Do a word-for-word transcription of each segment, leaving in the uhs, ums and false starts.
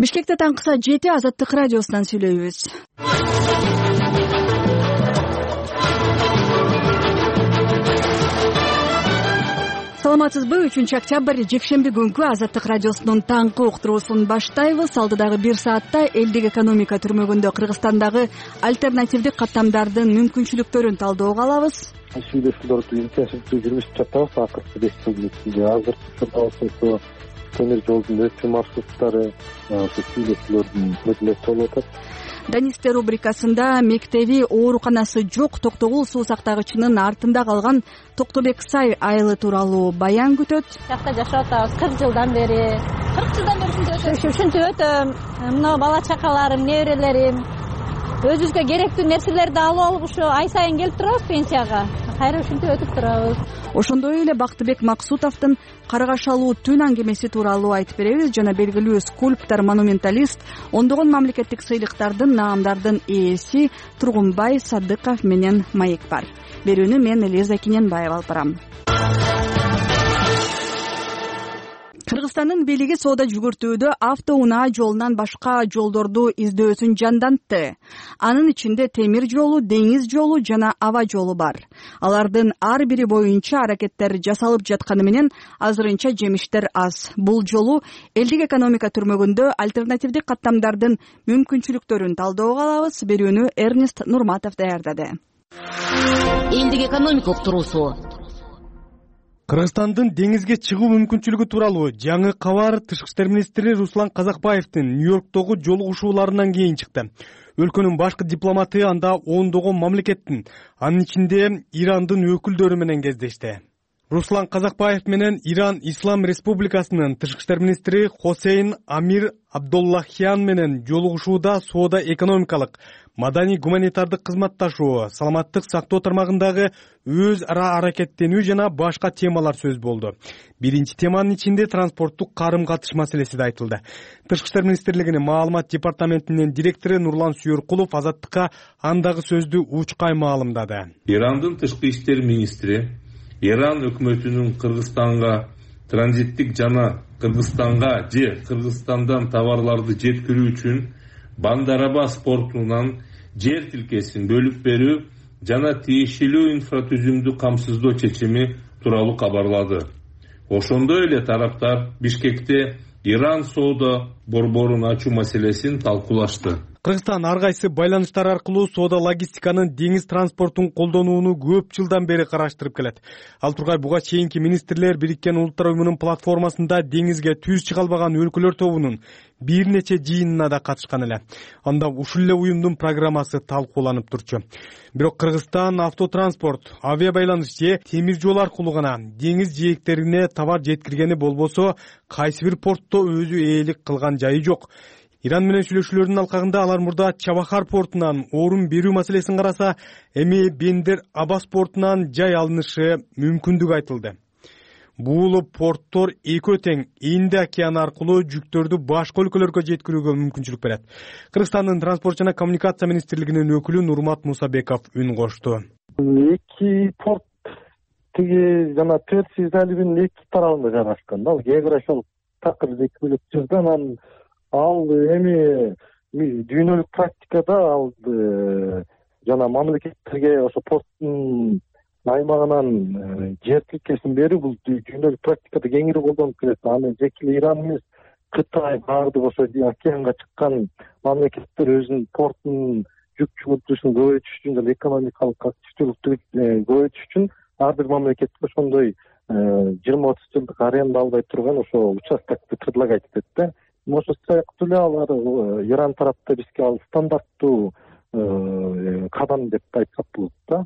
Бишкекте таңкы саат жети Азаттык радиосунан сүйлөйбүз. Саламатсызбы? үчүнчү октябрь жекшемби күнкү Азаттык радиосунун таңкы уктуруусун баштайбыз. Алдыдагы бир саатта элдик экономика түрмөгүндө Кыргызстандагы альтернативдик каттамдардын мүмкүнчүлүктөрүн талдөөгө алабыз. Сүйлөшүүлөрдү интенсивдүү жүргүзүп жатабыз акыркы беш жылдын ичинде. Азыр ошо темир жолдун өтүү маршруттары ошо сүйлөшүүлөрдүн көзөмөлүндө болуп атат. Данисте рубрикасында мектеби, ооруканасы жок Токтогул суу сактагычынын артында калган Токтобек Сай айылы тууралуу баян күтөт. Жакта жашап атабыз кырк жылдан бери. кырк жылдан бери ушинтип өтөм. Мына бала чакаларым, неберелерим өзүбүзгө керектүү нерселерди алып алып ушу ай сайын келип турабыз пенсияга. Кайра ушинтип өтүп турабыз. Ошондой эле Бактыбек Максутовдун Каргашалуу түн аңгемеси тууралуу айтып беребиз. Жана белгилүү скульптор, монументалист, ондогон мамлекеттик сыйлыктардын, наамдардын ээси Тургунбай Садыков менен маек бар. Берүүнү мен Элиза Кененбаева алып барам. Кыргызстандын бийлиги соода жүгүртүүдө автоунаа жолунан башка жолдорду издөөсүн жандантты. Анын ичинде темир жолу, деңиз жолу жана аба жолу бар. Алардын ар бири боюнча аракеттер жасалып жатканы менен азырынча жемиштер аз. Бул жолу элдик экономика түрмөгүндө альтернативдик каттамдардын мүмкүнчүлүктөрүн талдөөгө алабыз. Берүүнү Эрнест Нурматов даярдады. Элдик экономика уктуруусу. Кыргызстандын деңизге чыгуу мүмкүнчүлүгү тууралуу жаңы кабар Тышкы иштер министри Руслан Казакбаевдин Нью-Йорктогу жолугушууларынан кийин чыкты. Өлкөнүн башкы дипломаты анда ондогон мамлекеттин, анын ичинде Ирандын өкүлдөрү менен кездешти. Руслан Казакбаев менен Иран Ислам Республикасынын Тышкы иштер министри Хосейн Амир Абдуллахян менен жолугушууда соода экономикалык, маданий гуманитардык кызматташуу, саламаттык сактоо тармагындагы өз ара аракеттенүү жана башка темалар сөз болду. Биринчи теманын ичинде транспорттук карым-катыш маселеси да айтылды. Тышкы иштер министрлигинин маалымат департаментинин директору Нурлан Сүйөркулов Азаттыкка андагы сөздү учкай маалымдады. Ирандын тышкы иштер министри Иран өкмөтүнүн Кыргызстанга транзиттик жана Кыргызстанга же Кыргызстандан товарларды жеткирүү үчүн Бандарабас портунан жер тилкесин бөлүп берүү жана тиешелүү инфратүзүмдү камсыздоо чечими тууралуу кабарлады. Ошондой эле тараптар Бишкекте Иран соода борборун ачуу маселесин талкуулашты. Кыргызстан ар кайсы байланыштар аркылуу соода логистиканын деңиз транспортун колдонууну көп жылдан бери караштырып келет. Ал тургай буга чейинки министрлер Бириккен Улуттар уюмунун платформасында деңизге түз чыга албаган өлкөлөр тобунун бир нече жыйынына да катышкан эле. Анда ушул эле уюмдун программасы талкууланып турчу. Бирок Кыргызстан автотранспорт, авиа байланыш же темир жол аркылуу гана деңиз жээктерине товар жеткиргени болбосо, кайсы бир портто өзү ээлик кылган жайы жок. Иран менен сүйлөшүүлөрдүн алкагында алар мурда Чабахар портунан орун берүү маселесин караса, эми Бендер Аббас портунан жай алынышы мүмкүндүгү айтылды. Бул порттор экөө тең Инд океаны аркылуу жүктөрдү башка өлкөлөргө жеткирүүгө мүмкүнчүлүк берет. Кыргызстандын транспорт жана коммуникация министрлигинин өкүлү Нурмат Мусабеков үн кошту. Эки порт тиги жана Персия заливинин эки тарабында жайгашкан. Ал географиялык такыр эки бөлөк жерде, анан ал эми дүйнөлүк практикада ал жана мамлекеттерге ошо порттун аймагынан жер тилкесин берүү бул дүйнөлүк практикада кеңири колдонуп келет. Аны жеке Иран эмес, Кытай баардык ошо океанга чыккан мамлекеттер өзүнүн портунун жүк жүгүртүүсүн көбөйтүш үчүн жана экономикалык активдүүлүктү көбөйтүш үчүн ар бир мамлекет ошондой жыйырма отуз жылдык аренда албай турган ошо участокты предлагать этет да. Ошо сыяктуу эле алар Иран тарапта бизге ал стандарттуу кадам деп айтсак болот да.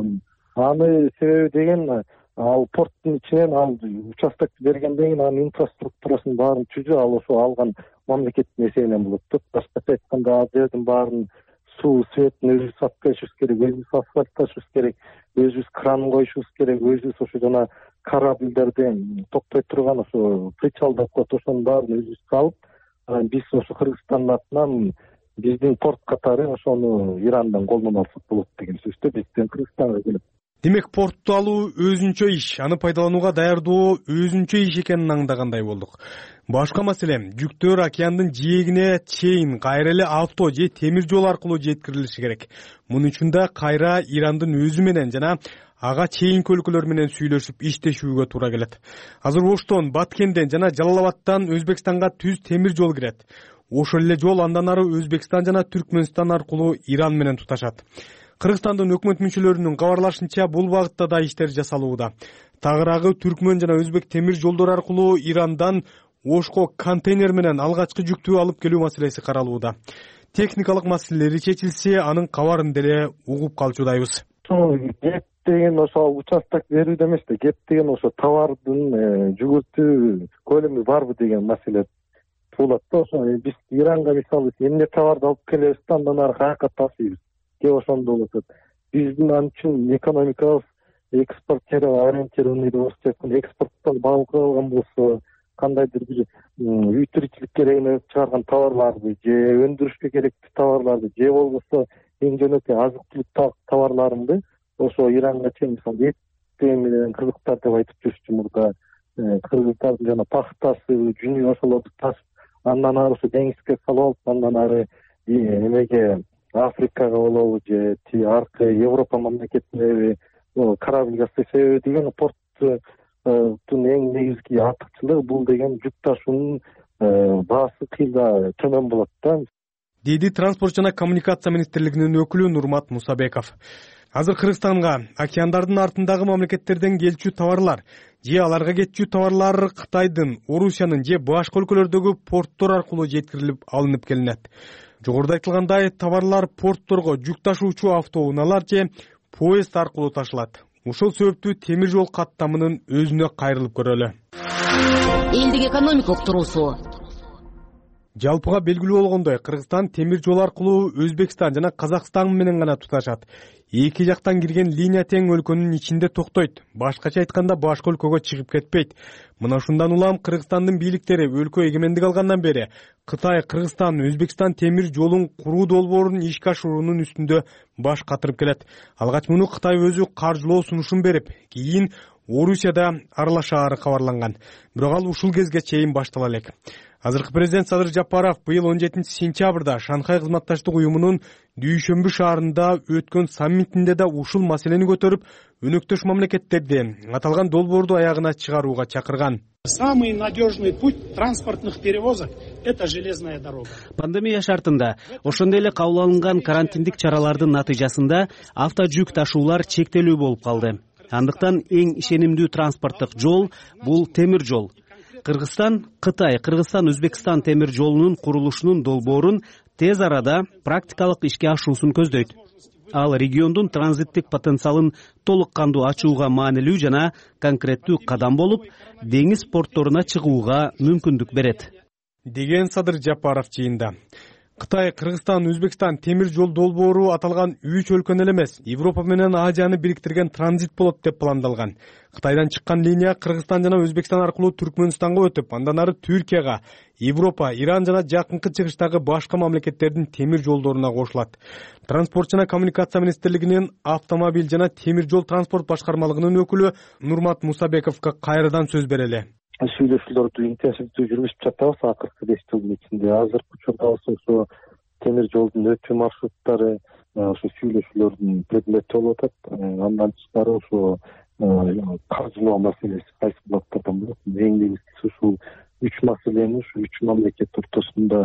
Аны себеби деген ал порттун ичинен ал участокты бергенден кийин анын инфраструктурасын баарын түзүү ал ошо алган мамлекеттин эсебинен болот да. Башкача айтканда ал жердин баарын суу, светин өзүбүз сатып келишибиз керек, өзүбүз асфальтташыбыз керек, өзүбүз кран коюшубуз керек, өзүбүз ошо жана корабльдерди токтой турган ошо причал деп коет, ошонун баарын өзүбүз алып, биз ошо Кыргызстандын атынан биздин порт катары ошону Ирандан колдоно алсак болот деген сөздө бизден Кыргызстанга келип. Демек портду алуу өзүнчө иш, аны пайдаланууга даярдоо өзүнчө иш экенин аңдагандай болдук. Башка маселе, жүктөр океандын жээгине чейин кайра эле авто же темир жол аркылуу жеткирилиши керек. Мунун үчүн да кайра Ирандын өзү менен жана ага чейинки өлкөлөр менен сүйлөшүп иштешүүгө туура келет. Азыр Оштон, Баткенден жана Жалал-Абадтан Өзбекстанга түз темир жол кирет. Ошол эле жол андан ары Өзбекстан жана Түркмөнстан аркылуу Иран менен туташат. Кыргызстандын өкмөт мүчөлөрүнүн кабарлашынча бул багытта да иштер жасалууда. Тагыраагы Түркмөн жана Өзбек темир жолдору аркылуу Ирандан Ошко контейнер менен алгачкы жүктүү алып келүү маселеси каралууда. Техникалык маселелери чечилсе, анын кабарын деле угуп калчудайбыз. Кеп деген ошо участок берүүдө эмес да, кеп деген ошо товардын жүгүртүү көлөмү барбы деген маселе туулат да. Ошо биз Иранга мисалы эмне товарды алып келебиз да, андан ары каяка тасыйбыз. Кеп ошондо болот. Биздин ан үчүн экономикабыз экспорт ориентированный деп айтып, экспорттон багып алган болсо, кандайдыр бир үй тиричилик керегине чыгарган товарларды же өндүрүшкө керектүү товарларды же болбосо эң жөнөкөй азык түлүк товарларымды ошо Иранга чейин мисалы эт менен кыргыздар деп айтып жүрчү мурда. Кыргыздардын жана пахтасы, жүнү ошолорду тасып, андан ары ошо деңизге салып алып, андан ары эмеге Африкага болобу же аркы Европа мамлекетине корабль жасай себеби деген порттун эң негизги артыкчылыгы бул деген жүк ташуунун баасы кыйла төмөн болот да, деди Транспорт жана коммуникация министрлигинин өкүлү Нурмат Мусабеков. Азыр Кыргызстанга океандардын артындагы мамлекеттерден келчү товарлар же аларга кетчү товарлар Кытайдын, Орусиянын же башка өлкөлөрдөгү порттор аркылуу жеткирилип алынып келинет. Жогоруда айтылгандай, товарлар портторго жүк ташуучу автоунаалар же поезд аркылуу ташылат. Ошол себептүү темир жол каттамынын өзүнө кайрылып көрөлү. Элдик экономикалык туруусу. Жалпыга белгилүү болгондой, Кыргызстан темир жол аркылуу Өзбекстан жана Казакстан менен гана туташат. Эки жактан кирген линия тең өлкөнүн ичинде токтойт. Башкача айтканда, башка өлкөгө чыгып кетпейт. Мына ушундан улам Кыргызстандын бийликтери өлкө эгемендик алгандан бери Кытай, Кыргызстан, Өзбекстан темир жолун куруу долбоорун ишке ашыруунун үстүндө баш катырып келет. Алгач муну Кытай өзү каржылоо сунушун берип, кийин Орусияда аралашаары кабарланган. Бирок ал ушул кезге чейин баштала элек. Азыркы президент Садыр Жапаров быйыл он жетинчи сентябрда Шанхай кызматташтык уюмунун Дүйшөмбү шаарында өткөн саммитинде да ушул маселени көтөрүп, өнөктөш мамлекеттерди аталган долбоорду аягына чыгарууга чакырган. Самый надежный путь транспортных перевозок – это железная дорога. Пандемия шартында ошондой эле кабыл алынган карантиндик чаралардын натыйжасында авто жүк ташуулар чектелүү болуп калды. Андыктан эң ишенимдүү транспорттук жол бул темир жол. Кыргызстан, Кытай, Кыргызстан, Өзбекстан темир жолунун курулушунун долбоорун тез арада практикалык ишке ашуусун көздөйт. Ал региондун транзиттик потенциалын толук кандуу ачууга маанилүү жана конкреттүү кадам болуп, деңиз портторуна чыгууга мүмкүндүк берет, деген Садыр Жапаров жыйында. Кытай, Кыргызстан, Өзбекстан темир жол долбоору аталган үч өлкөнү эле эмес, Европа менен Азияны бириктирген транзит болот деп пландалган. Кытайдан чыккан линия Кыргызстан жана Өзбекстан аркылуу Түркмөнстанга өтүп, андан ары Түркияга, Европа, Иран жана жакынкы чыгыштагы башка мамлекеттердин темир жолдоруна кошулат. Транспорт жана коммуникация министрлигинин автомобиль жана темир жол транспорт башкармалыгынын өкүлү Нурмат Мусабековго кайрадан сөз берели. Сүйлөшүүлөрдү интенсивдүү жүргүзүп жатабыз акыркы беш жылдын ичинде. Азыркы учурда ошо темир жолдун өтүү маршруттары ошо сүйлөшүүлөрдүн предмети болуп атат. Андан тышкары ошо каржылоо маселеси кайсы булактардан болот. Эң негизгиси ушул үч маселени ушу үч мамлекет ортосунда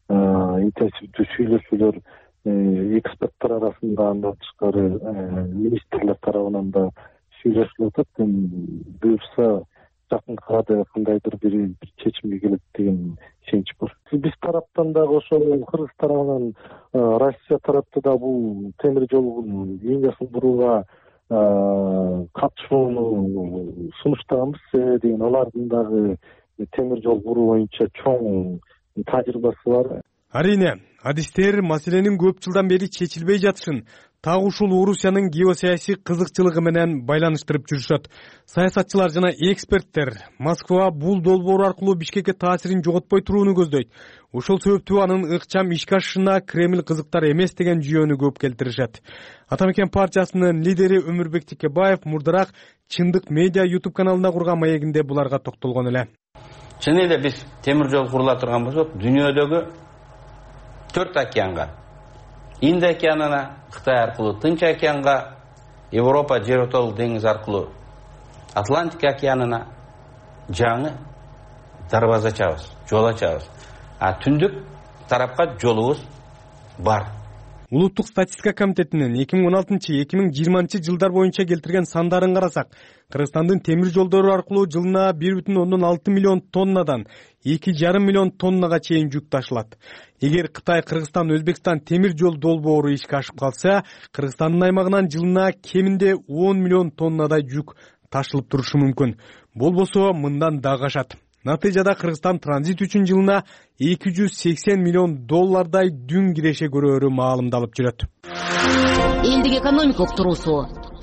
интенсивдүү сүйлөшүүлөр эксперттер арасында, андан тышкары министрлер тарабынан да сүйлөшүлүп атат. Буюрса жакын арада кандайдыр бир чечимге келет деген ишенич бар. Биз тараптан дагы ошо Кыргыз тарабынан, Россия тарапта да бул темир жолдун линиясын бурууга катышууну сунуштаганбыз деген, алардын дагы темир жол буруу боюнча чоң тажрыйбасы бар. Арине, адистер маселенин көп жылдан бери чечилбей жатышын, так ушул Орусиянын геосаясий кызыкчылыгы менен байланыштырып жүрүшөт. Саясатчылар жана эксперттер Москва бул долбоор аркылуу Бишкекке таасирин жоготпой турууну көздөйт. Ошол себептүү анын ыкчам ишке ашышына Кремль кызыктар эмес деген жүйөнү көп келтиришет. Атамекен партиясынын лидери Өмүрбек Текебаев мурдараак Чындык медиа YouTube каналына курган маегинде буларга токтолгон эле. Чын эле биз темир жол курула турган болсок, дүйнөдөгү төрт океанга, Инд океанына, Кытай аркылуу Тынч океанга, Европа жер отолук деңиз аркылуу Атлантик океанына жаңы дарбаза ачабыз, жол ачабыз. А түндүк тарапка жолубуз бар. Улуттук статистика комитетинин эки миң он алтынчы эки миң жыйырманчы жылдар боюнча келтирген сандарын карасак, Кыргызстандын темир жолдору аркылуу жылына бир бүтүн ондон алты миллион тоннадан эки жарым миллион тоннага чейин жүк ташылат. Эгер Кытай, Кыргызстан, Өзбекстан темир жол долбоору ишке ашып калса, Кыргызстандын аймагынан жылына кеминде он миллион тоннадай жүк ташылып турушу мүмкүн. Болбосо мындан дагы ашат. Натыйжада Кыргызстан транзит үчүн жылына эки жүз сексен миллион доллардай дүң киреше көрөөрү маалымдалып жүрөт. Элдик экономика уктуруусу.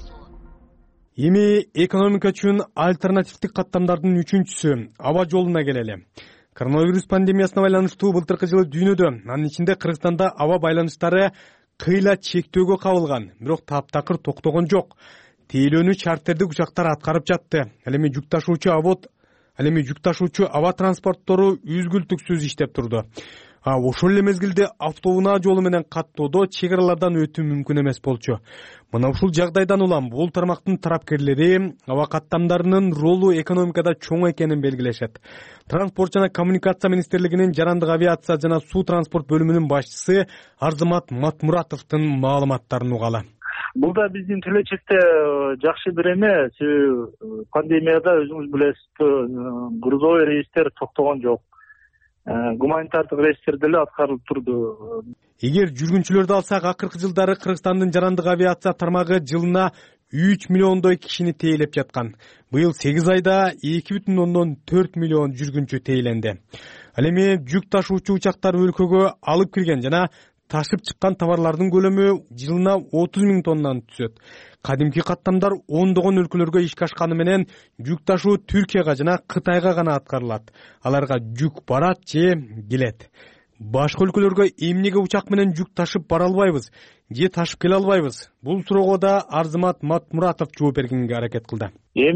Эми экономика үчүн альтернативдик каттамдардын үчүнчүсү аба жолуна келели. Коронавирус пандемиясына байланыштуу былтыркы жылы дүйнөдө, анын ичинде Кыргызстанда аба байланыштары кыйла чектөөгө кабылган, бирок таптакыр токтогон жок. Тейлөөнү чартердик учактар аткарып жатты. Ал эми жүк ташуучу абот Ал эми жүк ташуучу аба транспорттору үзгүлтүксүз иштеп турду. А ошол эле мезгилде автоунаа жолу менен каттоодо чек аралардан өтүү мүмкүн эмес болчу. Мына ушул жагдайдан улам бул тармактын тарапкерлери аба каттамдарынын ролу экономикада чоң экенин белгилешет. Транспорт жана коммуникация министрлигинин жарандык авиация жана суу транспорт бөлүмүнүн башчысы Арзымат Матмуратовдун маалыматтарын угалы. Бул да биздин келечекте жакшы бир эме. Пандемияда өзүңүз билесиз, грузовой рейстер токтогон жок. Гуманитардык рейстер деле аткарылып турду. Эгер жүргүнчүлөрдү алсак, акыркы жылдары Кыргызстандын жарандык авиация тармагы жылына үч миллиондой кишини тейлеп жаткан. Быйыл сегиз айда эки бүтүн ондон төрт миллион жүргүнчү тейленди. Ал эми жүк ташуучу учактар өлкөгө алып кирген жана ташып чыккан товарлардын көлөмү жылына отуз миң тоннаны түзөт. Кадимки каттамдар ондогон өлкөлөргө ишке ашканы менен жүк ташуу Түркияга жана Кытайга гана аткарылат. Аларга жүк барат же келет. Башка өлкөлөргө эмнеге учак менен жүк ташып бара албайбыз же ташып келе албайбыз? Бул суроого да Арзымат Матмуратов жооп бергенге аракет кылды.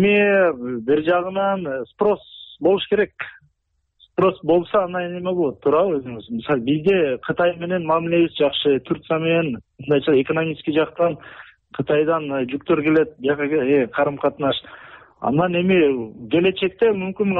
Эми бир жагынан спрос болуш керек. Спрос болса андан эме болот, туурабы өзүңүз? Мисалы, бизде Кытай менен мамилебиз жакшы, Түркия менен мындайча экономический жактан Кытайдан жүктөр келет, жака карым-катнаш. Андан эми келечекте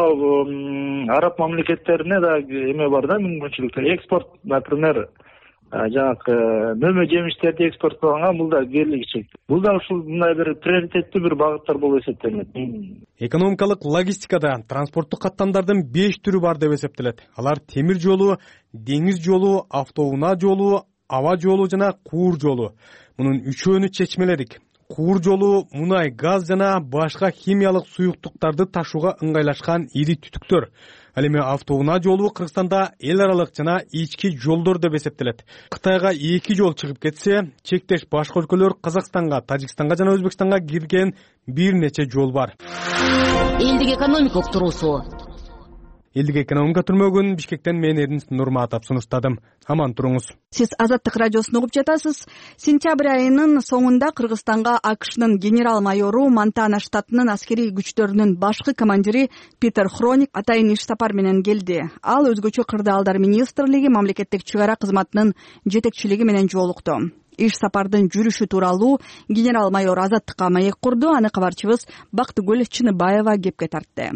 мүмкүн араб мамлекеттерине да эме бар да, мүмкүнчүлүктөр. Экспорт, например, жанагы мөмө жемиштерди экспорттоганга бул да кийлигичек. Бул да ушул мындай бир приоритеттүү бир багыттар болуп эсептелет. Экономикалык логистикада транспорттук каттамдардын беш түрү бар деп эсептелет. Алар темир жолу, деңиз жолу, автоунаа жолу, аба жолу жана куур жолу. Мунун үчөөнү чечмеледик. Куур жолу мунай, газ жана башка химиялык суюктуктарды ташууга ыңгайлашкан ири түтүктөр. Ал эми автоунаа жолу Кыргызстанда эл аралык жана ички жолдор деп эсептелет. Кытайга эки жол чыгып кетсе, чектеш башка өлкөлөр Казакстанга, Тажикстанга жана Өзбекстанга кирген бир нече жол бар. Элдик экономика уктуруусу. Элдик экономика түрмөгүн Бишкектен мен Эрдинс Нурматов сунуштадым. Аман туруңуз. Сиз Азаттык радиосун угуп жатасыз. Сентябрь айынын соңунда Кыргызстанга АКШнын генерал-майору Монтана штатынын аскерий күчтөрүнүн башкы командири Питер Хроник атайын иш сапар менен келди. Ал өзгөчө кырдаалдар министрлиги мамлекеттик чыгара кызматынын жетекчилиги менен жолукту. Иш сапардын жүрүшү тууралуу генерал-майор Азаттыкка маек курду. Аны кабарчыбыз Бактыгүл Чыныбаева кепке тартты.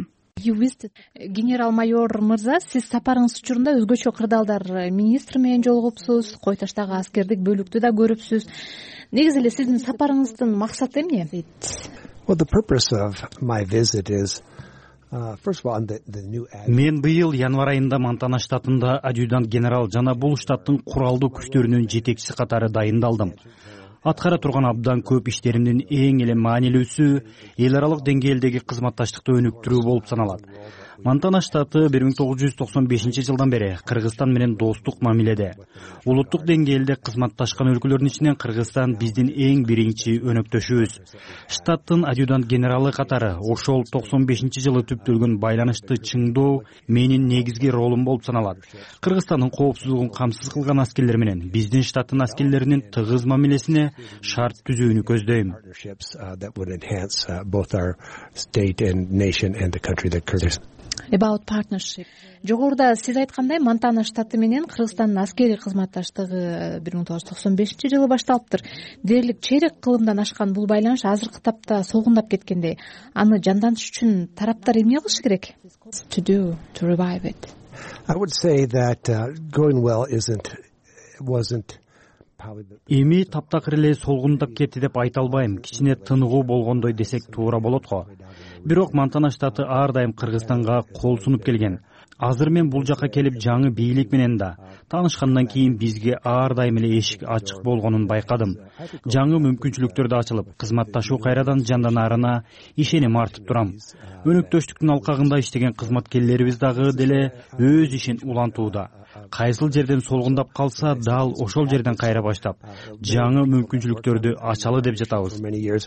Генерал-майор мырза, сиз сапарыңыз учурунда өзгөчө кырдаалдар министри менен жолугупсуз, Кой таштагы аскердик бөлүктү да көрүпсүз. Негизи эле сиздин сапарыңыздын максаты эмне? Мен быйыл январь айында Монтана штатында адъютант генерал жана бул штаттын куралдуу күчтөрүнүн жетекчиси катары дайындалдым. Аткара турган абдан көп иштеримдин эң эле маанилүүсү эл аралык деңгээлдеги кызматташтыкты өнүктүрүү болуп саналат. Монтана штаты бир миң тогуз жүз токсон бешинчи жылдан бери Кыргызстан менен достук мамиледе. Улуттук деңгээлде кызматташкан өлкөлөрдүн ичинен Кыргызстан биздин эң биринчи өнөктөшүбүз. Штаттын адъютант генералы катары ошол токсон бешинчи жылы түптөлгөн байланышты чыңдоо менин негизги ролум болуп саналат. Кыргызстандын коопсуздугун камсыз кылган аскерлер менен биздин штаттын аскерлеринин тыгыз мамилесине шарт түзүүнү көздөйм. About partnership. Жогоруда сиз айткандай Монтана штаты менен Кыргызстандын аскерий кызматташтыгы бир миң тогуз жүз токсон бешинчи жылы башталыптыр. Дээрлик чейрек кылымдан ашкан бул байланыш азыркы тапта солгундап кеткендей. Аны жандантыш үчүн тараптар эмне кылышы керек? To do to revive it. I would say that uh, going well isn't wasn't Эми таптакыр эле солгундап кетти деп айта албайм. Кичине тыныгуу болгондой десек туура болот го. Бирок Монтана штаты ар дайым Кыргызстанга кол сунуп келген. Азыр мен бул жакка келип жаңы бийлик менен да таанышкандан кийин бизге ар дайым эле эшик ачык болгонун байкадым. Жаңы мүмкүнчүлүктөр да ачылып, кызматташуу кайрадан жанданаарына ишеним артып турам. Өнөктөштүктүн алкагында иштеген кызматкерлерибиз дагы деле өз ишин улантууда. Кайсыл жерден солгундап калса, дал ошол жерден кайра баштап, жаңы мүмкүнчүлүктөрдү ачалы деп жатабыз.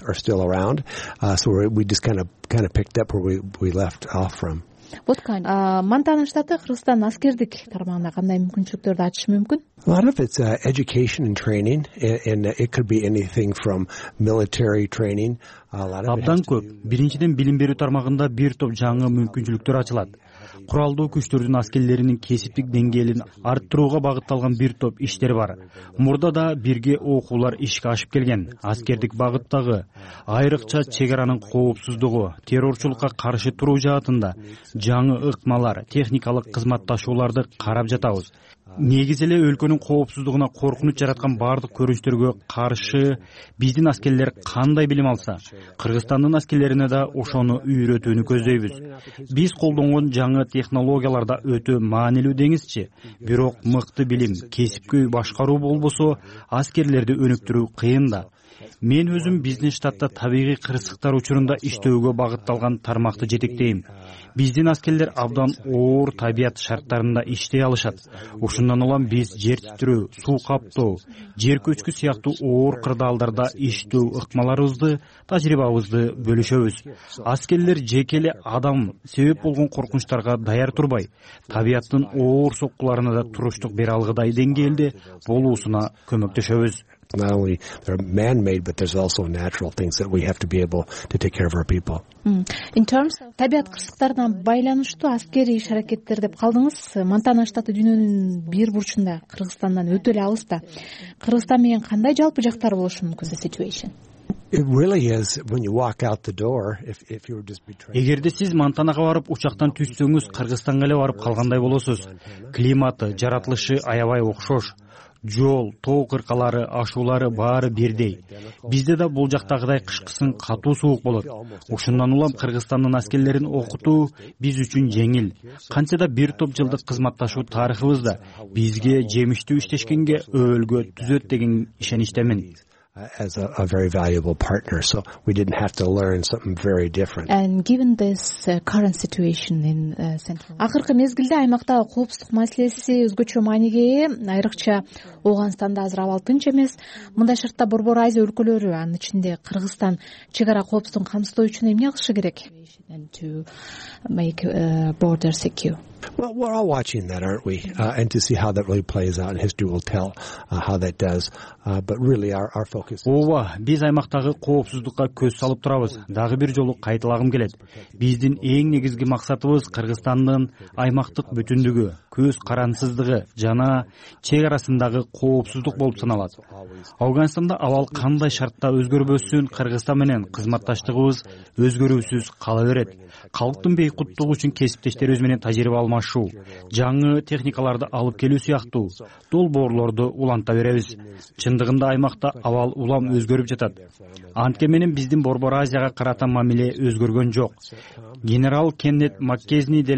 What kind? Монтана штаты Кыргызстан аскердик тармагында кандай мүмкүнчүлүктөрдү ачышы мүмкүн? A lot of it's uh, education and training, and it could be anything from military training. Абдан көп. Биринчиден билим берүү тармагында бир топ жаңы мүмкүнчүлүктөр ачылат. Куралдуу күчтөрдүн аскерлеринин кесиптик деңгээлин арттырууга багытталган бир топ иштер бар. Мурда да бирге окуулар ишке ашып келген. Аскердик багыттагы, айрыкча чек аранын коопсуздугу, террорчулукка каршы туруу жаатында жаңы ыкмалар, техникалык кызматташууларды карап жатабыз. Негизи эле өлкөнүн коопсуздугуна коркунуч жараткан бардык көрүнүштөргө каршы биздин аскерлер кандай билим алса, Кыргызстандын аскерлерине да ошону үйрөтүүнү көздөйбүз. Биз колдонгон жаңы технологиялар да өтө маанилүү деңизчи, бирок мыкты билим, кесипкөй башкаруу болбосо аскерлерди өнүктүрүү кыйын да. Мен өзүм биздин штатта табигый кырсыктар учурунда иштөөгө багытталган тармакты жетектейм. Биздин аскерлер абдан оор табият шарттарында иштей алышат. Ошондон улам биз жер титирөө, суу каптоо, жер көчкү сыяктуу оор кырдаалдарда иштөө ыкмаларыбызды, тажрыйбабызды бөлүшөбүз. Аскерлер жеке эле адам себеп болгон коркунучтарга даяр турбай, табияттын оор соккуларына да туруштук бере алгыдай деңгээлде болуусуна көмөктөшөбүз. Not only they're man-made, but there's also natural things that we have to be able to take care of our people. In terms of табият кырсыктарына байланыштуу аскерий иш-аракеттер деп калдыңыз. Монтана штаты дүйнөнүн бир бурчунда, Кыргызстандан өтө эле алыста. Кыргызстан менен кандай жалпы жактары болушу мүмкүн? The situation. It really is when you walk out the door. If if you were just betrayed. Эгерде сиз Монтанага барып учактан түшсөңүз, Кыргызстанга эле барып калгандай болосуз. Климаты, жаратылышы аябай окшош. Жол, тоо кыркалары, ашуулары баары бирдей. Бизде да бул жактагыдай кышкысын катуу суук болот. Ошондон улам Кыргызстандын аскерлерин окутуу биз үчүн жеңил. Канча да бир топ жылдык кызматташуу тарыхыбызда бизге жемиштүү иштешкенге өбөлгө түзөт деген ишеничтемин. As a, a very valuable partner, so we didn't have to learn something very different. And given this uh, current situation in uh, Central, акыркы мезгилде аймактагы коопсуздук маселеси өзгөчө мааниге ээ. Айрыкча Ооганстанда азыр абал тынч эмес. Мындай шартта Борбор Азия өлкөлөрү, анын ичинде Кыргызстан чек ара коопсуздугун камсыздоо үчүн эмне кылышы керек? And to make uh, border secure. Well, we're all watching that, aren't we? Uh, and to see how that really plays out, and history will tell uh, how that does. Uh, but really, our, our focus is... Ооба, биз аймактагы коопсуздукка көз салып турабыз. Дагы бир жолу кайталагым келет. Биздин эң негизги максатыбыз Кыргызстандын аймактык бүтүндүгү, көз карансыздыгы жана чек арасындагы коопсуздук болуп саналат. Афганистанда абал кандай шартта өзгөрбөсүн, Кыргызстан менен кызматташтыгыбыз өзгөрүүсүз кала берет. Калктын бейкуттугу үчүн кесиптештерибиз менен тажрыйба алмашуу, жаңы техникаларды алып келүү сыяктуу долбоорлорду уланта беребиз. Чындыгында аймакта абал улам өзгөрүп жатат. Антке менен биздин Борбор Азияга карата мамиле өзгөргөн жок. Генерал Кеннет Маккезни деле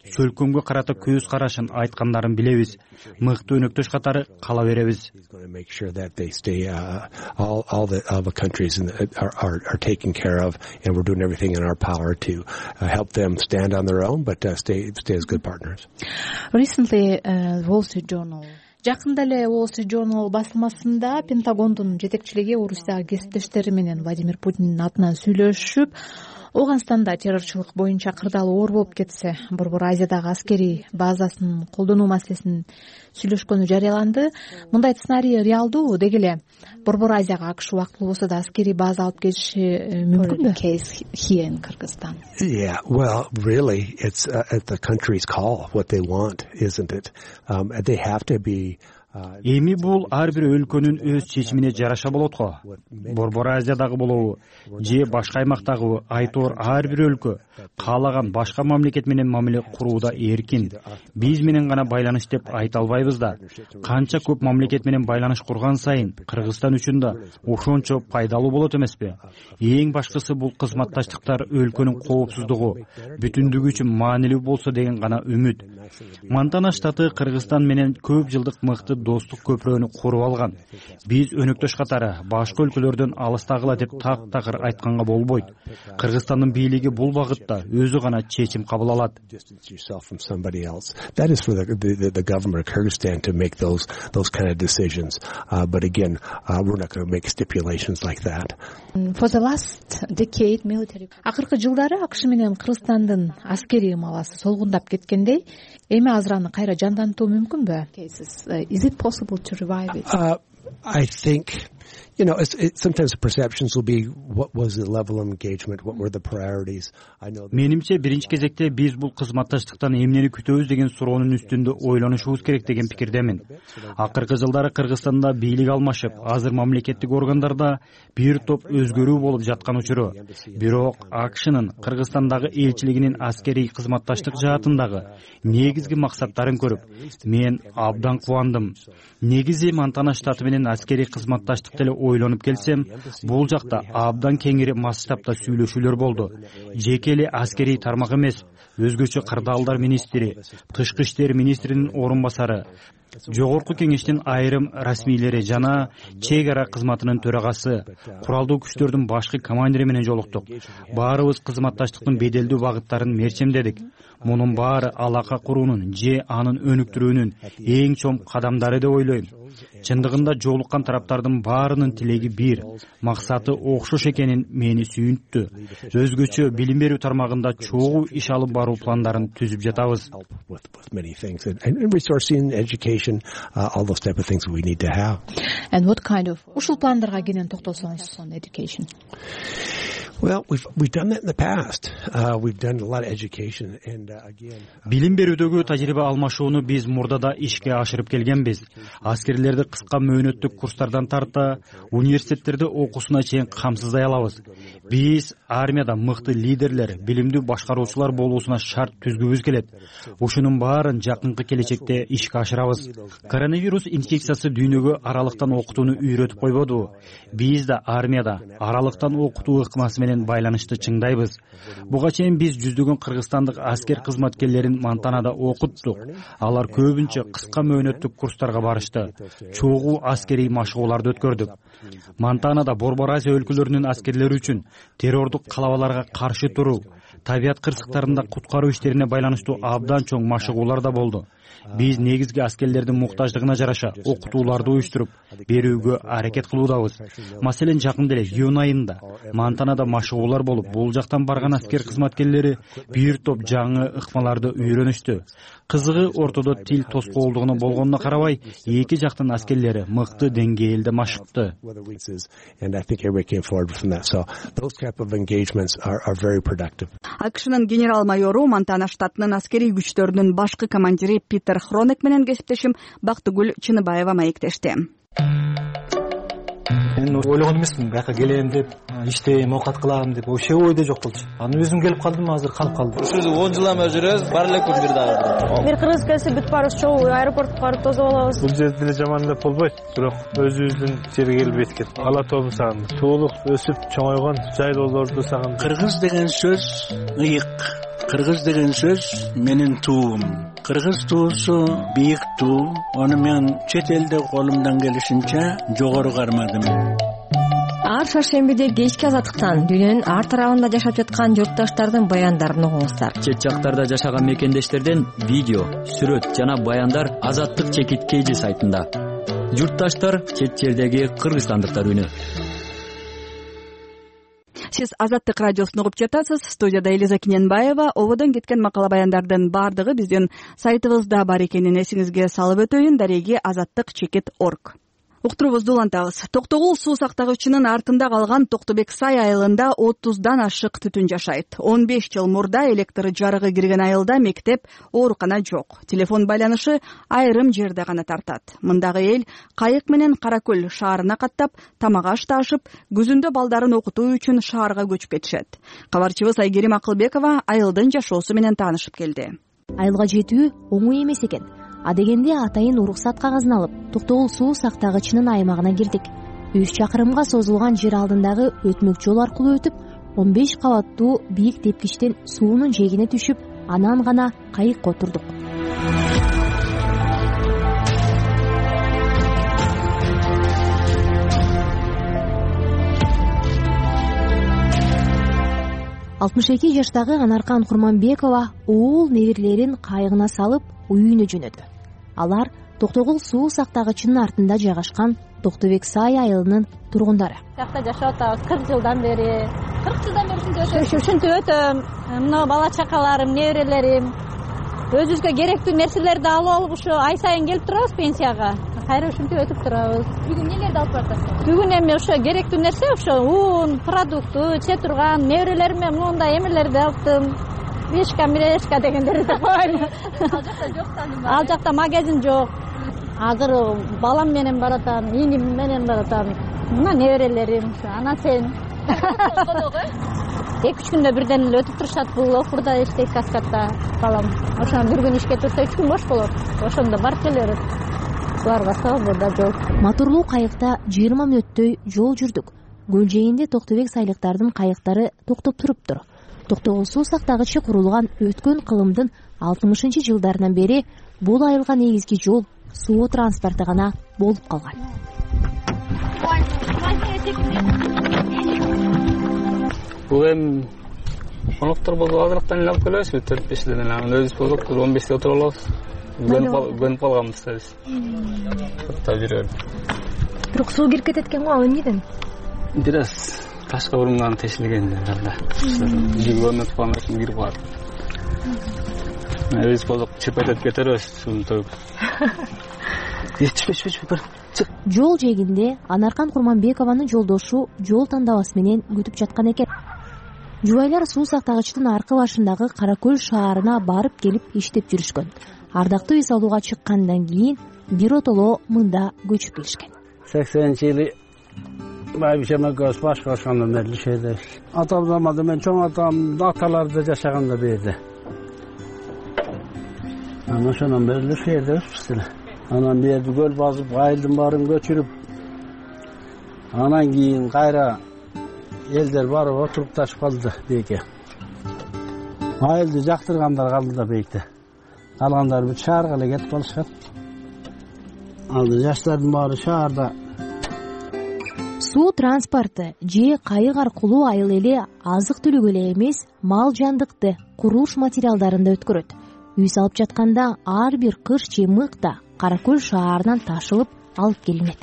чөлкөмгө карата көз карашын айткандарын билебиз. Мыкты өнөктөш катары кала беребиз. All the other countries are, are, are taken care of, and we're doing everything in our power to uh, help them stand on their own, but uh, stay stay as good partners. Recently, uh, Wall Street Journal. Жакында эле Wall Street Journal басылмасында Пентагондун жетекчилиги Орусиядагы кесиптештери менен Владимир Путиндин атынан сүйлөшүп, Оганстанда террорчулук боюнча кырдаал оор болуп кетсе, Борбор Азиядагы аскерий базасын колдонуу маселесин сүйлөшкөнү жарыяланды. Мындай сценарий реалдуу деги эле Борбор Азияга АКШ убактылуу болсо да аскерий база алып келиши мүмкүнбү? Case here in Kyrgyzstan. Yeah, well, really, it's uh, at the country's call what they want, isn't it? Um, they have to be. Эми бул ар бир өлкөнүн өз чечимине жараша болот го. Борбор Азиядагы болобу же башка аймактагы айтор ар бир өлкө каалаган башка мамлекет менен мамиле курууда эркин. Биз менен гана байланыш деп айта албайбыз да. Канча көп мамлекет менен байланыш курган сайын Кыргызстан үчүн да ошончо пайдалуу болот эмеспи? Эң башкысы бул кызматташтыктар өлкөнүн коопсуздугу, бүтүндүгү үчүн маанилүү болсо деген гана үмүт. Монтана штаты Кыргызстан менен көп жылдык мыкты достук көпүрөнү куруп алган. Биз өнөктөш катары башка өлкөлөрдөн алыстагыла деп так-такыр айтканга болбойт. Кыргызстандын бийлиги бул багытта өзү гана чечим кабыл алат. That is for the, the, the government of Kyrgyzstan to make those those kind of decisions. Uh, but again, uh, we're not going to make stipulations like that. For the last decade, military. Акыркы жылдары АКШ менен Кыргызстандын аскерий ымаласы солгундап кеткендей, эми азыраны кайра жандантуу мүмкүнбү? Is it possible to revive it? Uh, I think, you know, it's, it, sometimes the perceptions will be what was the level of engagement, what were the priorities. I know. Менимче биринчи кезекте биз бул кызматташтыктан эмнени күтөбүз деген суроонун үстүндө ойлонушубуз керек деген пикирдемин. Акыркы жылдары Кыргызстанда бийлик алмашып, азыр мамлекеттик органдарда бир топ өзгөрүү болуп жаткан учуру. Бирок АКШнын Кыргызстандагы элчилигинин аскерий кызматташтык жаатындагы негизги максаттарын көрүп, мен абдан кубандым. Негизи Монтана штаты менен аскерий кызматташтык деле ойлонуп келсем, бул жакта абдан кеңири масштабта сүйлөшүүлөр болду. Жеке эле аскерий тармак эмес, өзгөчө кырдаалдар министри, тышкы иштер министринин орун басары, Жогорку кеңештин айрым расмийлери жана чек ара кызматынын төрагасы, куралдуу күчтөрдүн башкы командири менен жолуктук. Баарыбыз кызматташтыктын беделдүү багыттарын мерчемдедик. Мунун баары алака куруунун же анын өнүктүрүүнүн эң чоң кадамдары деп ойлойм. Чындыгында жолуккан тараптардын баарынын тилеги бир, максаты окшош экенин мени сүйүнттү. Өзгөчө билим берүү тармагында чогуу иш алып баруу пландарын түзүп жатабыз. Uh, all those type of things we need to have. And what kind of ушул пландарга кенен токтолсоңуз on education? Well, we've we've done that in the past. Uh, we've done a lot of education and uh, again. Билим берүүдөгү тажрыйба алмашууну биз мурдада ишке ашырып келгенбиз. Аскерлерди кыска мөөнөттүк курстардан тарта, университеттерде окуусуна чейин камсыздай алабыз. Биз армияда мыкты лидерлер, билимдүү башкаруучулар болуусуна шарт түзгүбүз келет. Ушунун баарын жакынкы келечекте ишке ашырабыз. Коронавирус инфекциясы дүйнөгө аралыктан окутууну үйрөтүп койбоду. Биз да армияда аралыктан окутуу ыкмасы менен байланышты чыңдайбыз. Буга чейин биз жүздөгөн кыргызстандык аскер кызматкерлерин Монтанада окуттук. Алар көбүнчө кыска мөөнөттүк курстарга барышты. Чогуу аскерий машыгууларды өткөрдүк. Монтанада Борбор Азия өлкөлөрүнүн аскерлери үчүн террордук калабаларга каршы туруу, табият кырсыктарында куткаруу иштерине байланыштуу абдан чоң машыгуулар да болду. Биз негизги аскерлердин муктаждыгына жараша окутууларды уюштуруп берүүгө аракет кылуудабыз. Маселен, жакында эле июнь айында Монтанада машыгуулар болуп, бул жактан барган аскер кызматкерлери бир топ жаңы ыкмаларды үйрөнүштү. Кызыгы, ортодо тил тоскоолдугуна болгонуна карабай, эки жактын аскерлери мыкты деңгээлде машыкты. АКШнын генерал-майору Монтана штатынын аскерий күчтөрүнүн башкы командири Питер Хронек менен кесиптешим Бактыгүл Чыныбаева маектешти. Мен ойлогон эмесмин, бияка келем деп, иштейм, оокат кылам деп, вообще ойдо жок болчу. Аны өзүм келип калдым, азыр калып калдым. Ушул он жылдан бери жүрөбүз, бар эле күн бир дагы. Бир кыргыз келсе бүт барыбыз чогуу аэропортко барып тосуп алабыз. Бул жерде деле жамандап болбойт, бирок өзүбүздүн жерге келип эткен. Ала тобун сагындым. Туулуп, өсүп, чоңойгон жайлоолорду сагындым. Кыргыз деген сөз ыйык. Кыргыз деген сөз менин туум. Кыргыз туусу бийик туу. Аны мен чет элде колумдан келишинче жогору кармадым. Ар шаршембиде кечки азаттыктан дүйнөнүн ар тарабында жашап жаткан журтташтардын баяндарын угуңуздар. Чет жактарда жашаган мекендештерден видео, сүрөт жана баяндар Азаттык чекит кейжи сайтында. Журтташтар чет жердеги кыргызстандыктар үнү. Сиз Азаттык радиосун угуп жатасыз. Студияда Элиза Кененбаева. Ободон кеткен макала баяндардын бардыгы биздин сайтыбызда бар экенин эсиңизге салып өтөйүн. Дареги азаттык чекит точка орг. Уктурубузду улантабыз. Токтогул суу сактагычынын артында калган Токтобек Сай айылында отуздан ашык түтүн жашайт. он беш жыл мурда электр жарыгы кирген айылда мектеп, оорукана жок. Телефон байланышы айрым жерде гана тартат. Мындагы эл кайык менен Кара Көл шаарына каттап, тамак аш ташып, күзүндө балдарын окутуу үчүн шаарга көчүп кетишет. Кабарчыбыз Айгерим Акылбекова айылдын жашоосу менен таанышып келди. Айылга жетүү оңой эмес экен. А дегенде атайын уруксат кагазын алып, Токтогул суу сактагычынын аймагына кирдик. үч чакырымга созулган жер алдындагы өтмөк жол аркылуу өтүп, он беш кабаттуу бийик тепкичтен суунун жээгине түшүп, анан гана кайыкка отурдук. алтымыш эки жаштагы Анаркан Курманбекова уул неберелерин кайыгына салып үйүнө жөнөдү. Алар Токтогул суу сактагычынын артында жайгашкан Токтобек Сай айылынын тургундары. Жакта жашап атабыз кырк жылдан бери. кырк жылдан бери ушинтип өтөм. Мына бала чакаларым, неберелерим өзүбүзгө керектүү нерселерди алып алып ушу ай сайын келип турабыз пенсияга. Кайра ушинтип өтүп турабыз. Бүгүн эмнелерди алып барасыз? Бүгүн эми ошо керектүү нерсе, ошо ун, продукты, че турган неберелериме мындай эмелерди алыптым. Бешка, мирешка дегендерди койлу. Ал жакта жок таным бар. Ал жакта магазин жок. Азыр балам менен баратам, иңим менен баратам. Мына неберелерим, ана сен. эки үч күндө бирден эле өтүп турушат. Бул Окурда иштейт Каскадта балам. Ошон бир күн ишке турса үч күн бош болот. Ошондо барып келебиз. Буларга свобода жок. Моторлуу кайыкта жыйырма мүнөттөй жол жүрдүк. Көл жээгинде Токтобек Сайлыктардын кайыктары токтоп туруптур. Токтогул суу сактагычы курулган өткөн кылымдын алтымышынчы жылдарынан бери бул айылга негизги жол суу транспорту гана болуп калган. Бул эми коноктор болсо азырыктан эле алып келебизби? төрт бештен эле. Анан өзүбүз болсок он беште отуруп алабыз. Көнүп калганбыз да биз. Катта жүрөбүз. Бирок суу кирип кетет экен го, ал эмнеден? Бир аз ташка урумган тешилген да. Жигөнөт калган үчүн кирип калат. Өзүбүз болсок чепетеп кетербиз сууну төгүп. Жол жээгинде Анаркан Курманбекованын жолдошу жол тандабасы менен күтүп жаткан экен. Жубайлар суу сактагычтын аркы башындагы Кара Көл шаарына барып келип иштеп жүрүшкөн. Ардактуу үй салууга чыккандан кийин биротоло мында көчүп келишкен. сексенинчи жылы байбишем экөөбүз баш кошкондон бери ишейбиз. Атам заманда мен чоң атам аталары да жашаганда берди. Анан ошондон бери ишейбиз эле. Анан берди көл басып, айылдын баарын көчүрүп, анан кийин кайра элдер барып отуруп ташып калды бейке. Айылды жактыргандар калды да бейкте. Калгандар бүт шаарга эле кетип калышкан. Алды жаштардын баары шаарда. Суу транспорту же кайык аркылуу айыл эли азык-түлүк эле эмес, мал жандыкты, курулуш материалдарын да өткөрөт. Үй салып жатканда ар бир кыш же мык да Кара Көл шаарынан ташылып алып келинет.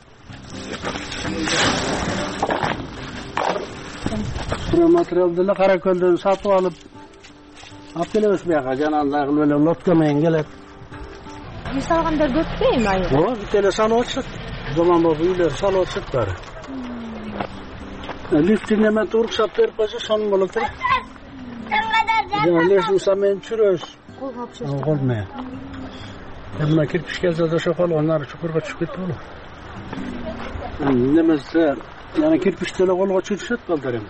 Бул материалды эле Кара Көлдөн сатып алып алып келебиз бияка, жанагы эле лодка менен келет. Үй салгандар көппү эми айыл? Ооба, бүт эле салып атышат. Заманбап үйлөр салып атышат баары. Лифтин эме уруксат берип койсо сонун болот эле. Жана лесимса менен чүрөбүз. Кол калып жүрөт. Кол менен. Эмне кирпиш келсе да ошо колгондар чукурга чыгып кетип болот. Немесе, яна кирпичти эле колго чүрүшөт балдар эми.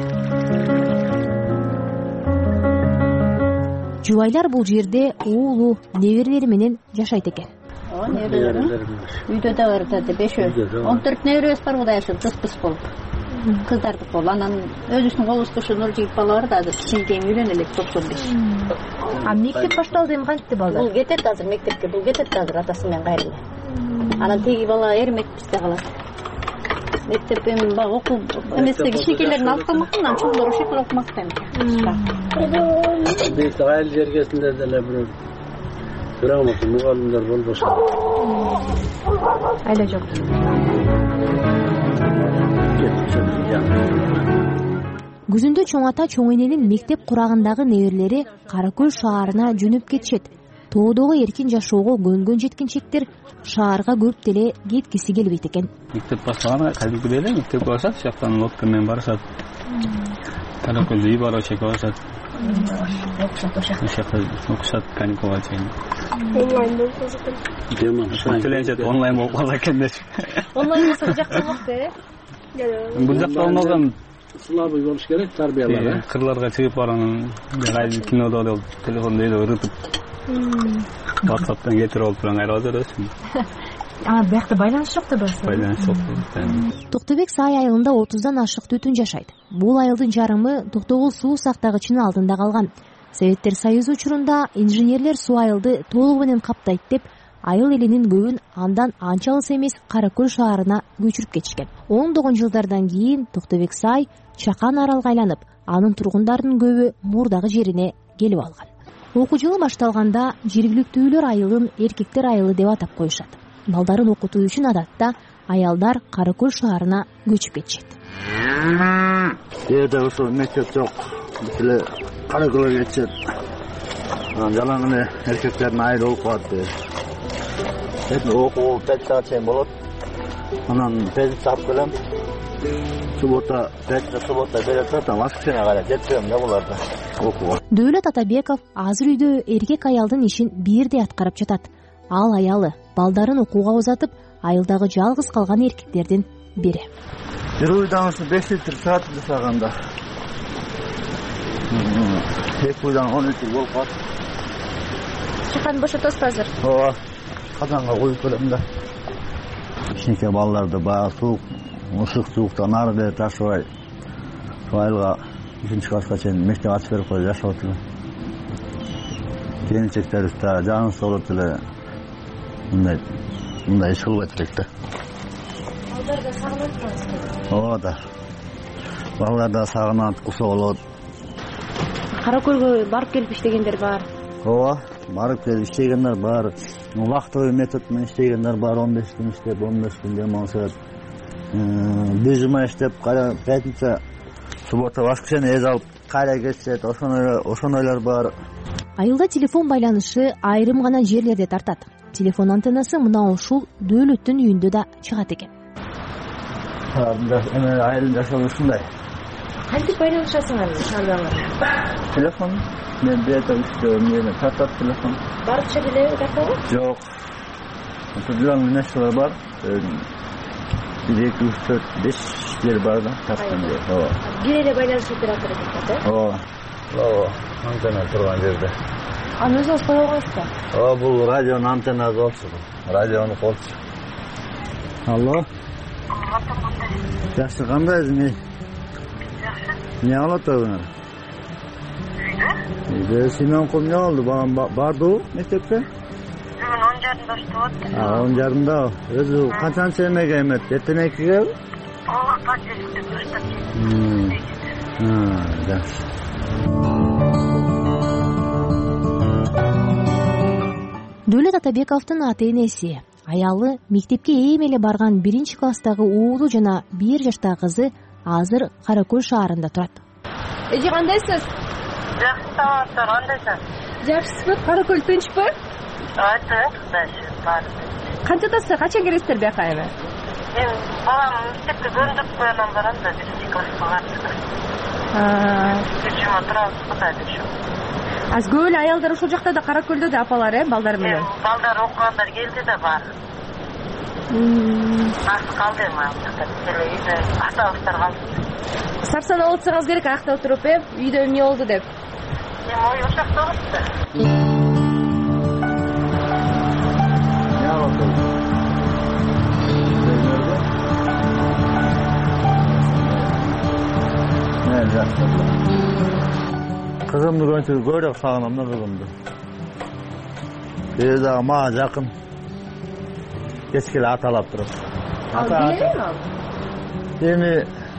Жубайлар бул жерде уулу, неберелери менен жашайт экен. Неберелерим үйдө да бар да бешөө. он төрт неберебиз бар, Кудай ашып, дыс-дыс болуп. кыздардыкы болду. Анан өзүбүздүн колубузга ошо нол жигит бала бар да, азыр кичинекейим үйлөнө элек, токсон беш. А мектеп башталды эми кантип балдар? Бул кетет азыр мектепке, бул кетет азыр атасы менен кайра эле. Анан теги бала эрмек бизде калат. Мектеп эми баягы окуу эместеги кичинекейлерин алып калмакмын, анан чоңдор ошол жерде окумакта эми. Бизде айыл жергесинде деле бирөө грамотный мугалимдер болбошу. Айла жок. Күзүндө чоң ата чоң эненин мектеп курагындагы неберелери Кара Көл шаарына жөнөп кетишет. Тоодогу эркин жашоого көнгөн жеткинчектер шаарга көп деле кеткиси келбейт экен. Мектеп баштаганда кадимгидей эле мектепке барышат, жактан лодка менен барышат. Кара Көлдө үй барып чекип барышат. Окушат, окушат каникулга чейин. Онлайн болуп калса экен. Тиленчет онлайн болуп калса экен деп. Онлайн болсо жакшы болмокпу, э? Бул жакта болмогон слабый болуш керек, тарбиялар, э? Кырларга чыгып барган, кинодо деле телефонду эле ырытып, WhatsApp'tan кетирип алып турган кайра жазасың. А, биякта байланыш жок да болсо. Байланыш жок. Токтобек Сай айылында отуздан ашык түтүн жашайт. Бул айылдын жарымы Токтогул суу сактагычынын алдында калган. Советтер Союзу учурунда инженерлер суу айылды толугу менен каптайт деп, айыл элинин көбүн андан анча алыс эмес Кара Көл шаарына көчүрүп кетишкен. ондогон жылдардан кийин Токтобек Сай чакан аралга айланып, анын тургундарынын көбү мурдагы жерине келип алган. Окуу жылы башталганда жергиликтүүлөр айылын эркектер айылы деп атап коюшат. Балдарын окутуу үчүн адатта аялдар Кара Көл шаарына көчүп кетишет. Эде ошо мектеп жок. Бүт Кара Көлгө кетишет. Жалаң эле эркектердин айылы болуп калат. Эми окуу беш саат чейин болот. Анан пезит алып келем. Суббота, пятница, суббота берет, там воскресенье кайра жетем да буларды окууга. Дөөлөт Атабеков азыр үйдө эркек аялдын ишин бирдей аткарып жатат. Ал аялы балдарын окууга узатып, айылдагы жалгыз калган эркектердин бири. Бир уйдан ушу беш литр саат жасаганда. Эки уйдан он литр болуп калат. Чакан бошотосуз азыр? Ооба. Казанга коюп келем да. Кичинекей балдарды баягы суук, ушук сууктан ары бери ташыбай, айылга үчүнчү класска чейин мектеп ачып берип коюп жашап эле. Келинчектерибиз да жаныбыз болот эле. Мындай, мындай иш кылбайт элек да. Балдар да сагынат. Ооба да. Балдар да сагынат, куса болот. Кара Көлгө барып келип иштегендер бар. Ооба, барып келип иштегендер бар. Убактылуу метод менен иштегендер бар, он беш күн иштеп, он беш күн дем алышат. Бир жума иштеп, кайра пятница, суббота, воскресенье эз алып кайра кетишет, ошонойлор бар. Айылда телефон байланышы айрым гана жерлерде тартат. Телефон антеннасы мына ушул дөөлөттүн үйүндө да чыгат экен. Эме айылдын жашоосу ушундай. Кантип байланышасыңар шаардагы? Телефон. Мен бета үстө мени тартат телефон. Барып чыгып эле тартабы? Жок. Определенный нерселер бар. бир эки үч төрт беш жер бар да тарткан жер. Ооба. Бир эле байланыш оператору экен да? Ооба. Ооба. Антенна турган жерде. Аны өзүңүз кое коесузбу? Ооба, бул радионун антеннасы болчу. Радиону колчу. Алло. Жакшы, кандайсың? Не алат өзүңөр? Үйдө. Сенен кол не болду? Бардыбы мектепке? Бүгүн он жарымда уштап. А, он жарымда. Өзү канчанча эмеге эмет? Эртең экиге? Ооба, пачесте уштап. А, жакшы. Дөөлөт Атабековдун ата-энеси, аялы мектепке эми эле барган биринчи класстагы уулу жана бир жаштагы кызы азыр Кара Көл шаарында турат. Эже, кандайсыз? Жакшы, саламатсызбы, кандайсың? Жакшысызбы? Кара Көл тынчпы? Ооба, Кудайга бар. Канчадасыздар, качан келесиздер бияка эми? Мен балам мектепке көндүрүп коюнан барам да, биринчи класска бардым. Аа, Жума турабыз, Кудай деп. аз көп эле аялдар ушул жакта да Кара Көлдө да апалар, э, балдар менен. Балдар окугандар келди да бар. Аз калды эми ал жакта, деле үйдө атабыздар калды. Сарсанаа болсоңуз керек акта отуруп, э, үйдө эмне болду деп. Эми ой ошак болупту. Kızımды көңсү көбүрөөк сагынам да кызымды. Өзү дагы мага жакын. Кечке эле аталап турат. Ал келеби ал? Эми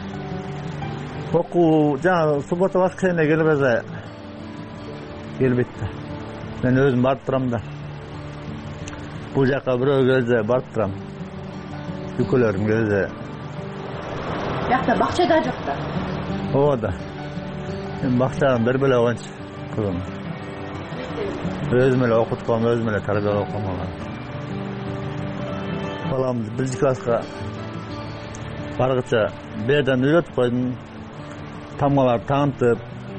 окуу жана суббота воскресенье келбесе келбейт да. Мен өзүм барып турам да. Бул жака бирөө келсе барып турам. Үкөлөрүм келсе. Жакта бакча да жок да. Ооба да. Мен бакчадан берип эле койчу кызым. Өзүм эле окуткам, өзүм эле тарбиялап койгом ага. Баламды биринчи класска баргыча беден үйрөтүп койдум. Тамгаларды таанытып,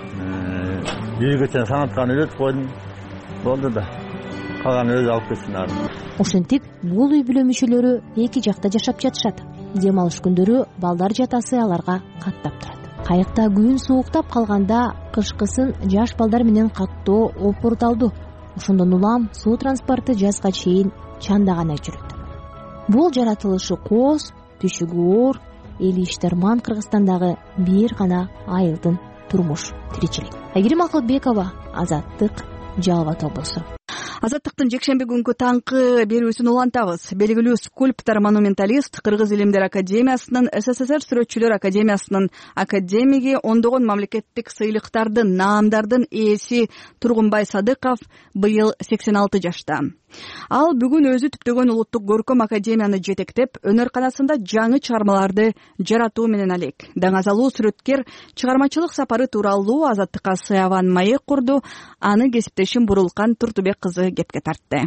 жүзгөчө санатканы үйрөтүп койдум. Болду да. Калганы өзү алып кетсин ары. Ошентип бул үй бүлө мүчөлөрү эки жакта жашап жатышат. Дем алыш күндөрү балдар жатасы аларга каттап турат. Кайыкта күн сууктап калганда кышкысын жаш балдар менен каттоо опурталдуу. Ошондон улам суу транспорту жазга чейин чанда гана жүрөт. Бул жаратылышы кооз, түшүгү оор, эли Иштарман Кыргызстандагы бир гана айылдын турмуш тиричилик. Айгерим Акылбекова, Азаттык, Жалал Абад облусу. Азаттыктын жекшемби күнгү таңкы берүүсүн улантабыз. Белгилүү скульптор, монументалист, Кыргыз Илимдер академиясынын, СССР Сүрөтчүлөр академиясынын академиги, ондогон мамлекеттик сыйлыктардын, наамдардын ээси Тургунбай Садыков быйыл сексен алты жашта. Ал бүгүн өзү түптөгөн улуттук көркөм академияны жетектеп, өнөр-канасында жаңы чыгармаларды жаратуу менен алек. Даңазалуу сүрөткер чыгармачылык сапары тууралуу Азаттыкка сыяван маек курду. Аны кесиптешим Бурулкан Туртубек кызы кепке тартты.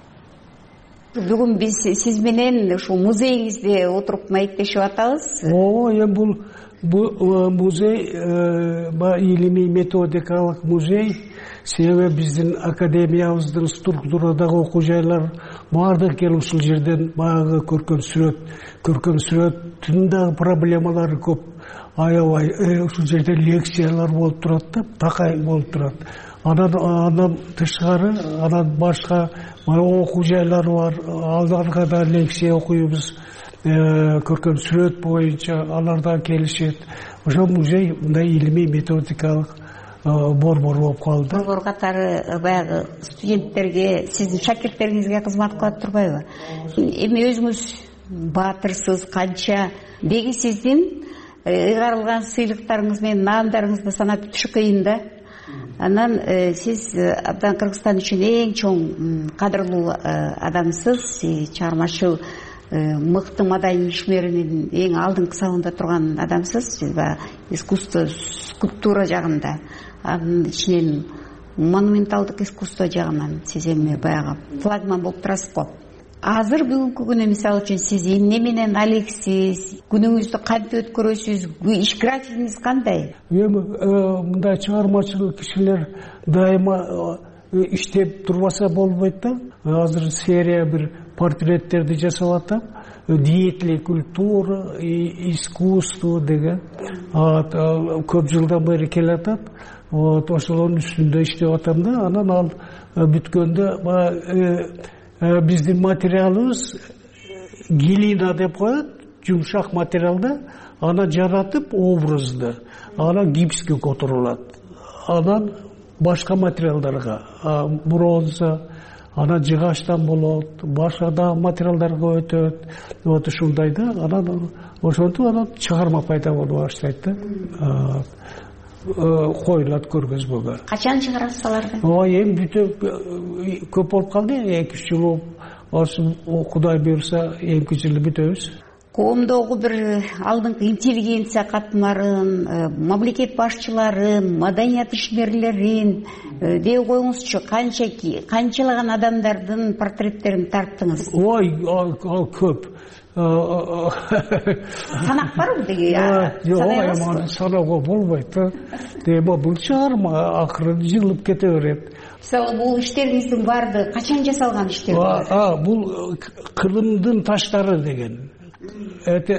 Бүгүн биз сиз менен ушул музейиңизде отуруп маектешип атабыз. Ооба, эми бул бул музей илимий методикалык музей. Себеби биздин академиябыздын структурадагы окуу жайлар баардык келип ушул жерден баягы көркөм сүрөт, көркөм сүрөттүн дагы проблемалары көп. Аябай ушул жерде лекциялар болуп турат да, такай болуп турат. Анан андан тышкары, анан башка окуу жайлар бар. Аларга да лекция окуйбуз. Көркөм сүрөт боюнча алардан келишет. Ошол музей мындай илимий методикалык борбор болуп калды. Борбор катары баягы студенттерге, сиздин шакирттериңизге кызмат кылат турбайбы? Эми өзүңүз баатырсыз, канча деги сиздин ыйгарылган сыйлыктарыңыз менен наамдарыңызды санап бүтүш кыйын да. Анан сиз абдан Кыргызстан үчүн эң чоң кадырлуу адамсыз, чыгармачыл мыкты маданий ишмеринин эң алдыңкы сабында турган адамсыз. Сиз баягы искусство, скульптура жагында, анын ичинен монументалдык искусство жагынан сиз эми баягы флагман болуп турасыз го. Азыр бүгүнкү күнү мисалы үчүн сиз эмне менен алексиз, күнүңүздү кантип өткөрөсүз, иш графигиңиз кандай? Эми мындай чыгармачыл кишилер дайыма иштеп турбаса болбойт да. Азыр серия бир портреттерди жасап атам. Деятели культура, искусство деген көп жылдан бери келатат. Вот ошолордун үстүндө иштеп атам да. Анан ал бүткөндө биздин материалыбыз глина деп коет, жумшак материалда, аны жаратып образды, анан гипске которулат. Анан башка материалдарга, бронза, анан жыгачтан болот, башка да материалдарга өтөт. Вот ушундай да, анан ошентип анан чыгарма пайда болуп баштайт да. Коюлат көргөзмөгө. Качан чыгарасыз аларды? Ой, эми бүтө көп болуп калды, эки үч жыл болуп. Ошо Кудай буйрса, эки жылда бүтөбүз. Коомдогу бир алдыңкы интеллигенция катмарын, мамлекет башчыларын, маданият ишмерлерин деп коюңузчу, канча канчалаган адамдардын портреттерин тарттыңыз? Ой, ал көп. Санак барбы деги? Жок, санауга болбойт да. Эми бул чыгарма акырын жылып кете берет. Мисалы бул иштериңиздин баардыгы качан жасалган иштер? А, бул Кырымдын таштары деген. Это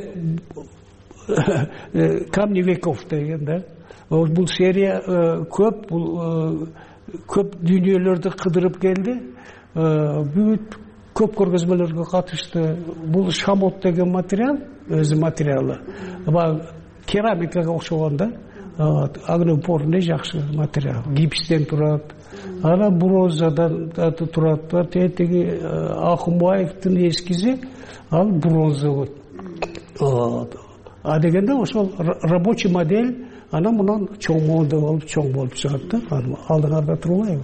камни веков деген да. Бул серия көп, бул көп дүйнөлөрдү кыдырып келди. Бүт көп көргөзмөлөргө катышты. Бул шамот деген материал, өзү материалы. Керамикага окшогон да. огнеупорный жакшы материал, гипстен турат, ана бронзадан турат. Тетиги Акымбаевдин эскизи ал бронза болот. А дегенде ошол рабочий модель ана мындан чоң молдо болуп чоң болуп чыгат да. Алдыңарда турбайбы?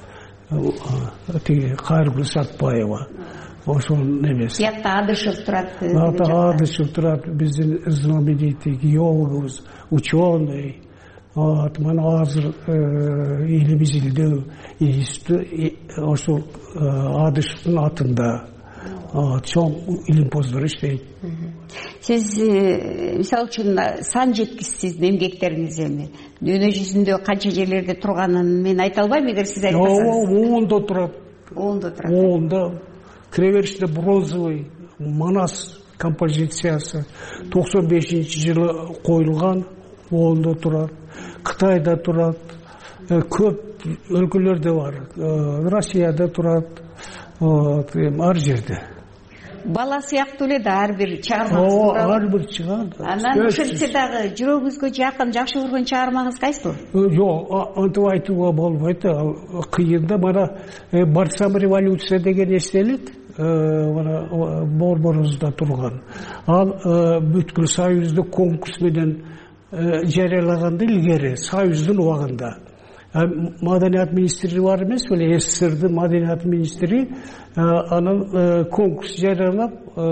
Тиги Кайыргүл Сартбаева. Ошол немес. Тиякта Адышев турат. Адышев турат, биздин знаменитый геологыбыз, ученый. Мына азыр элибиз илдөө институт ошол Адышевдин атында чоң илимпоздор иштейт. Сиз мисалы үчүн сан жеткисиз эмгектериңиз эми дүйнө жүзүндө канча жерлерде турганын мен айта албайм, эгер сиз айтпасаңыз. Оонда турат. Оонда турат. Оонда киребериште бронзовый Манас композициясы токсон бешинчи жылы коюлган. Оонда турат. Кытайда турат. Көп өлкөлөрдө бар. Россияда турат. Ар жерде. Бала сыяктуу эле да ар бир чыгармаңыз бар. Ар бир чыгат. Анан ошентсе дагы жүрөгүңүзгө жакын, жакшы көргөн чыгармаңыз кайсы? Жок, антип айтууга болбойт. Кыйын да. Мына барсам революция деген эстелет. Мына Борборубузда турган. Ал бүткүл союздук конкурс менен жарыялаганды илгери, союздун убагында. Маданият министри бар эмес беле, СССРдин маданият министри анан конкурс жарыялап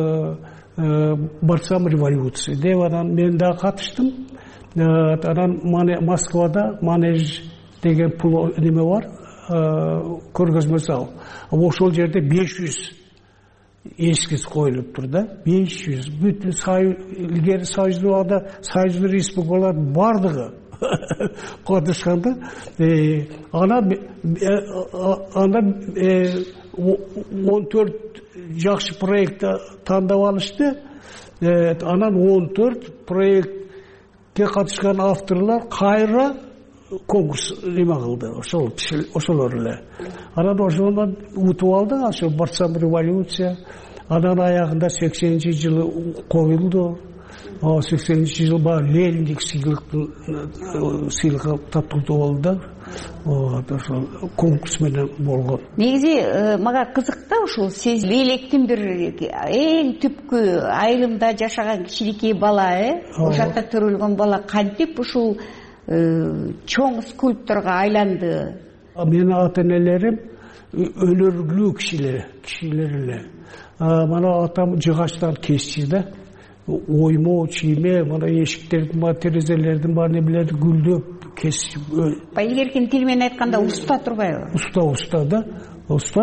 барсам революция деп анан мен да катыштым. Анан Москвада Манеж деген пул неме бар, көргөзмө зал. Ошол жерде беш жүз эскиз коюлуп тур да. беш жүз бүт илгери союздун убагында союздун республикалар бардыгы катышканда. Ана анда он төрт жакшы проект тандап алышты. Анан он төрт проектке катышкан авторлар кайра конкурс неме кылды. Ошол ошолор эле. Анан ошондон утуп алдык, ошо барсам революция. Анан аягында сексенинчи жылы коюлду. сексенинчи жылда Лениндик сыйлыгы тапкыртуу болду. Ошол конкурс менен болгон. Негизи мага кызык да ушул сиз бийликтин бир эң түпкү айылымда жашаган кичинекей бала, э? Ошол жакта төрөлгөн бала кантип ушул чоң скульпторго айланды? Менин ата-энелерим өнөргүлүү кишилер, кишилер эле. Мана атам жыгачтан кесчи да. Оймо, чийме, мана эшиктердин бар, терезелердин бар немелерди гүлдөп кесип. Илгеркин тил менен айтканда уста турбайбы? Уста, уста да. Уста.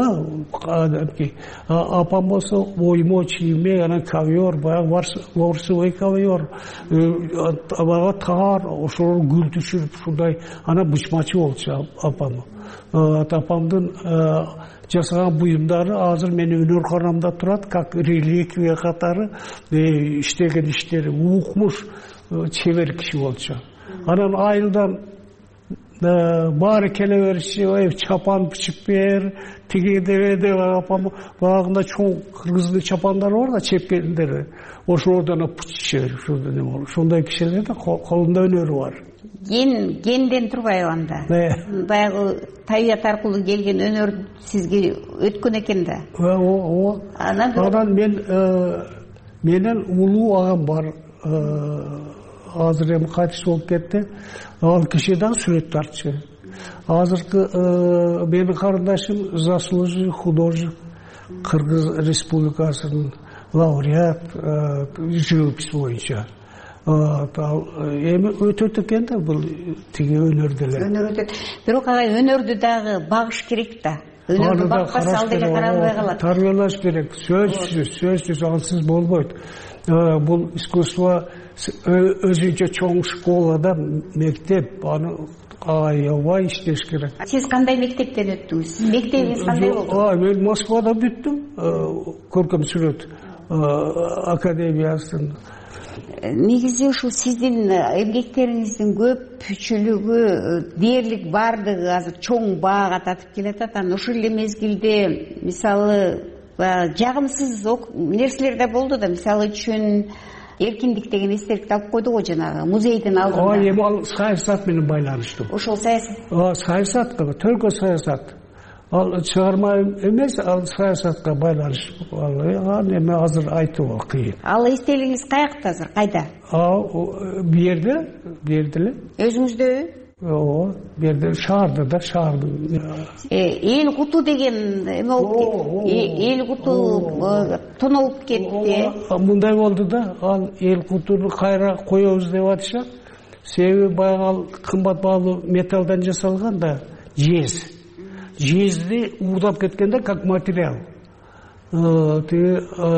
Апам болсо оймо, чийме, анан ковер, баягы ворсовый ковер, абага таар, ошол гүл түшүрүп ушундай, анан бычмачы болчу апам. Апамдын жасаган буюмдары азыр менин өнөр турат, как реликвия катары иштеген иштери, укмуш чебер киши болчу. Анан айылдан баары келе бериши, ой чапан бычып бер, тиги деп апам багында чоң кыргыздын чапандары бар да, чепкендери. Ошолордон бычып берип, ошондой кишилерде колунда өнөрү бар. Ген генден турбайбы анда? Баягы табият аркылуу келген өнөр сизге өткөн экен да. Ооба. Анан мен менен улуу агам бар. Азыр эми кайтыш болуп кетти. Ал киши да сүрөт тартчу. Азыркы менин карындашым заслуженный художник, Кыргыз Республикасынын лауреат живопись боюнча. Эми өтөт экен да бул тиги өнөрдө эле. Өнөр өтөт. Бирок ага өнөрдү дагы багыш керек да. Өнөрдү бакпаса ал деле каралбай калат. Тарбиялаш керек. Сөзсүз, сөзсүз ансыз болбойт. Бул искусство өзүнчө чоң школада, мектеп, аны аябай иштеш керек. Сиз кандай мектептен өттүңүз? Мектебиңиз кандай болду? Мен Москвада бүттүм. Көркөм сүрөт академиясын. Негизи ушул сиздин эмгектериңиздин көпчүлүгү дээрлик бардыгы азыр чоң баага татып келатат. Анан ушул эле мезгилде мисалы жагымсыз нерселер да болду да. Мисалы үчүн эркиндик деген эстеликти алып койду го жанагы музейдин алдында. Ооба, эми ал саясат менен байланыштуу. Ошол саясат. Ооба, саясатка, төлкө саясат. Ал чыгарма эмес, ал саясатка байланыштуу. Ал эми азыр айтууга кыйын. Ал эстелигиңиз каякта азыр, кайда? А, бу жерде, бу жерде эле. Өзүңүздөбү? Ооба, бу жерде шаарда да, шаардын. Эл куту деген эме болуп кетти. Эл куту тоноп кетти. Мындай болду да, ал эл кутуну кайра коебуз деп атышат. Себеби баягы ал кымбат баалуу металлдан жасалган да, жез. Жезди уурдап кеткенде как материал. Тиги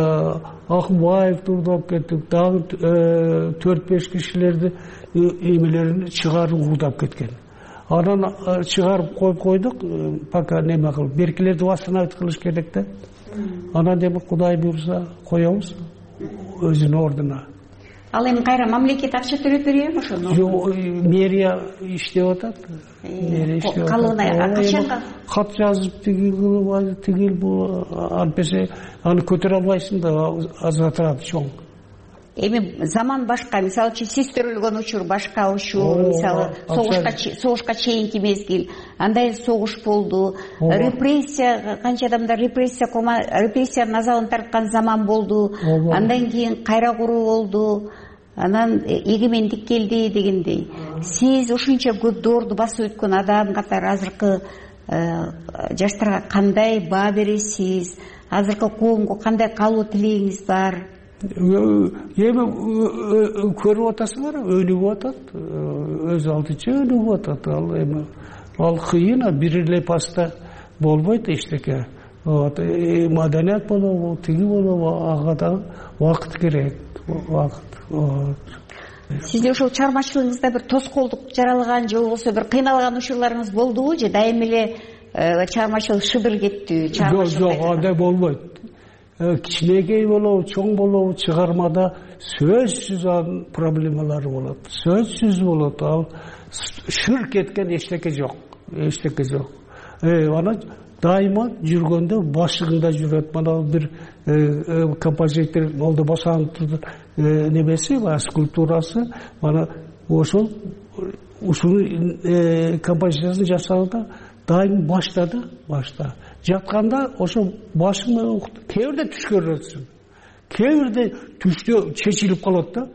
Акбаев уурдап кетти, дагы төрт беш кишилерди эмелерин чыгарып уурдап кеткен. Анан чыгарып коюп койдук, пока неме кылып, беркилерди восстановить кылыш керек да. Анан эми Кудай буйрса коебуз өзүнүн ордуна. Ал эми кайра мамлекет акча төлөп береби ошону? Жок, мэрия иштеп атат. Мэрия иштеп атат. Калыбына качанга? Кат жазып тиги кылып, тигил бул албесе аны көтөрө албайсың да, азатырат чоң. Эми заман башка, мисалы үчүн сиз төрөлгөн учур башка учур, мисалы согушка согушка чейинки мезгил, андай согуш болду, репрессия, канча адамдар репрессия кома репрессиянын азабын тарткан заман болду, андан кийин кайра куруу болду, анан эгемендик келди дегендей. Сиз ушунча көп доорду басып өткөн адам катары азыркы жаштарга кандай баа бересиз? Азыркы коомго кандай калуу тилегиңиз бар? Эми көрүп атасыңар, өнүгүп атат, өз алдынча өнүгүп атат. Ал эми ал кыйын, бир эле паста болбойт эчтеке. Маданият болобу, тиги болобу, ага да убакыт керек, убакыт. Сизде ошол чыгармачылыгыңызда бир тоскоолдук жаралган же болбосо бир кыйналган учурларыңыз болдубу же дайыма эле чыгармачылык шыдыр кеттиби? Жок, жок, андай болбойт. Кичинекей болобу, чоң болобу, чыгармада сөзсүз проблемалары болот. Сөзсүз болот. Ал шыр кеткен эчтеке жок. Эчтеке жок. Ана дайыма жүргөндө башыгында жүрөт. Мына бир композитор Молдо Босановдун немеси, скульптурасы, мана ошол ушуну композициясын жасауда дайым баштады, башта. Жатканда ошо башыңа кээ бирде түш көрөсүң. Кээ бирде түштө чечилип калат да.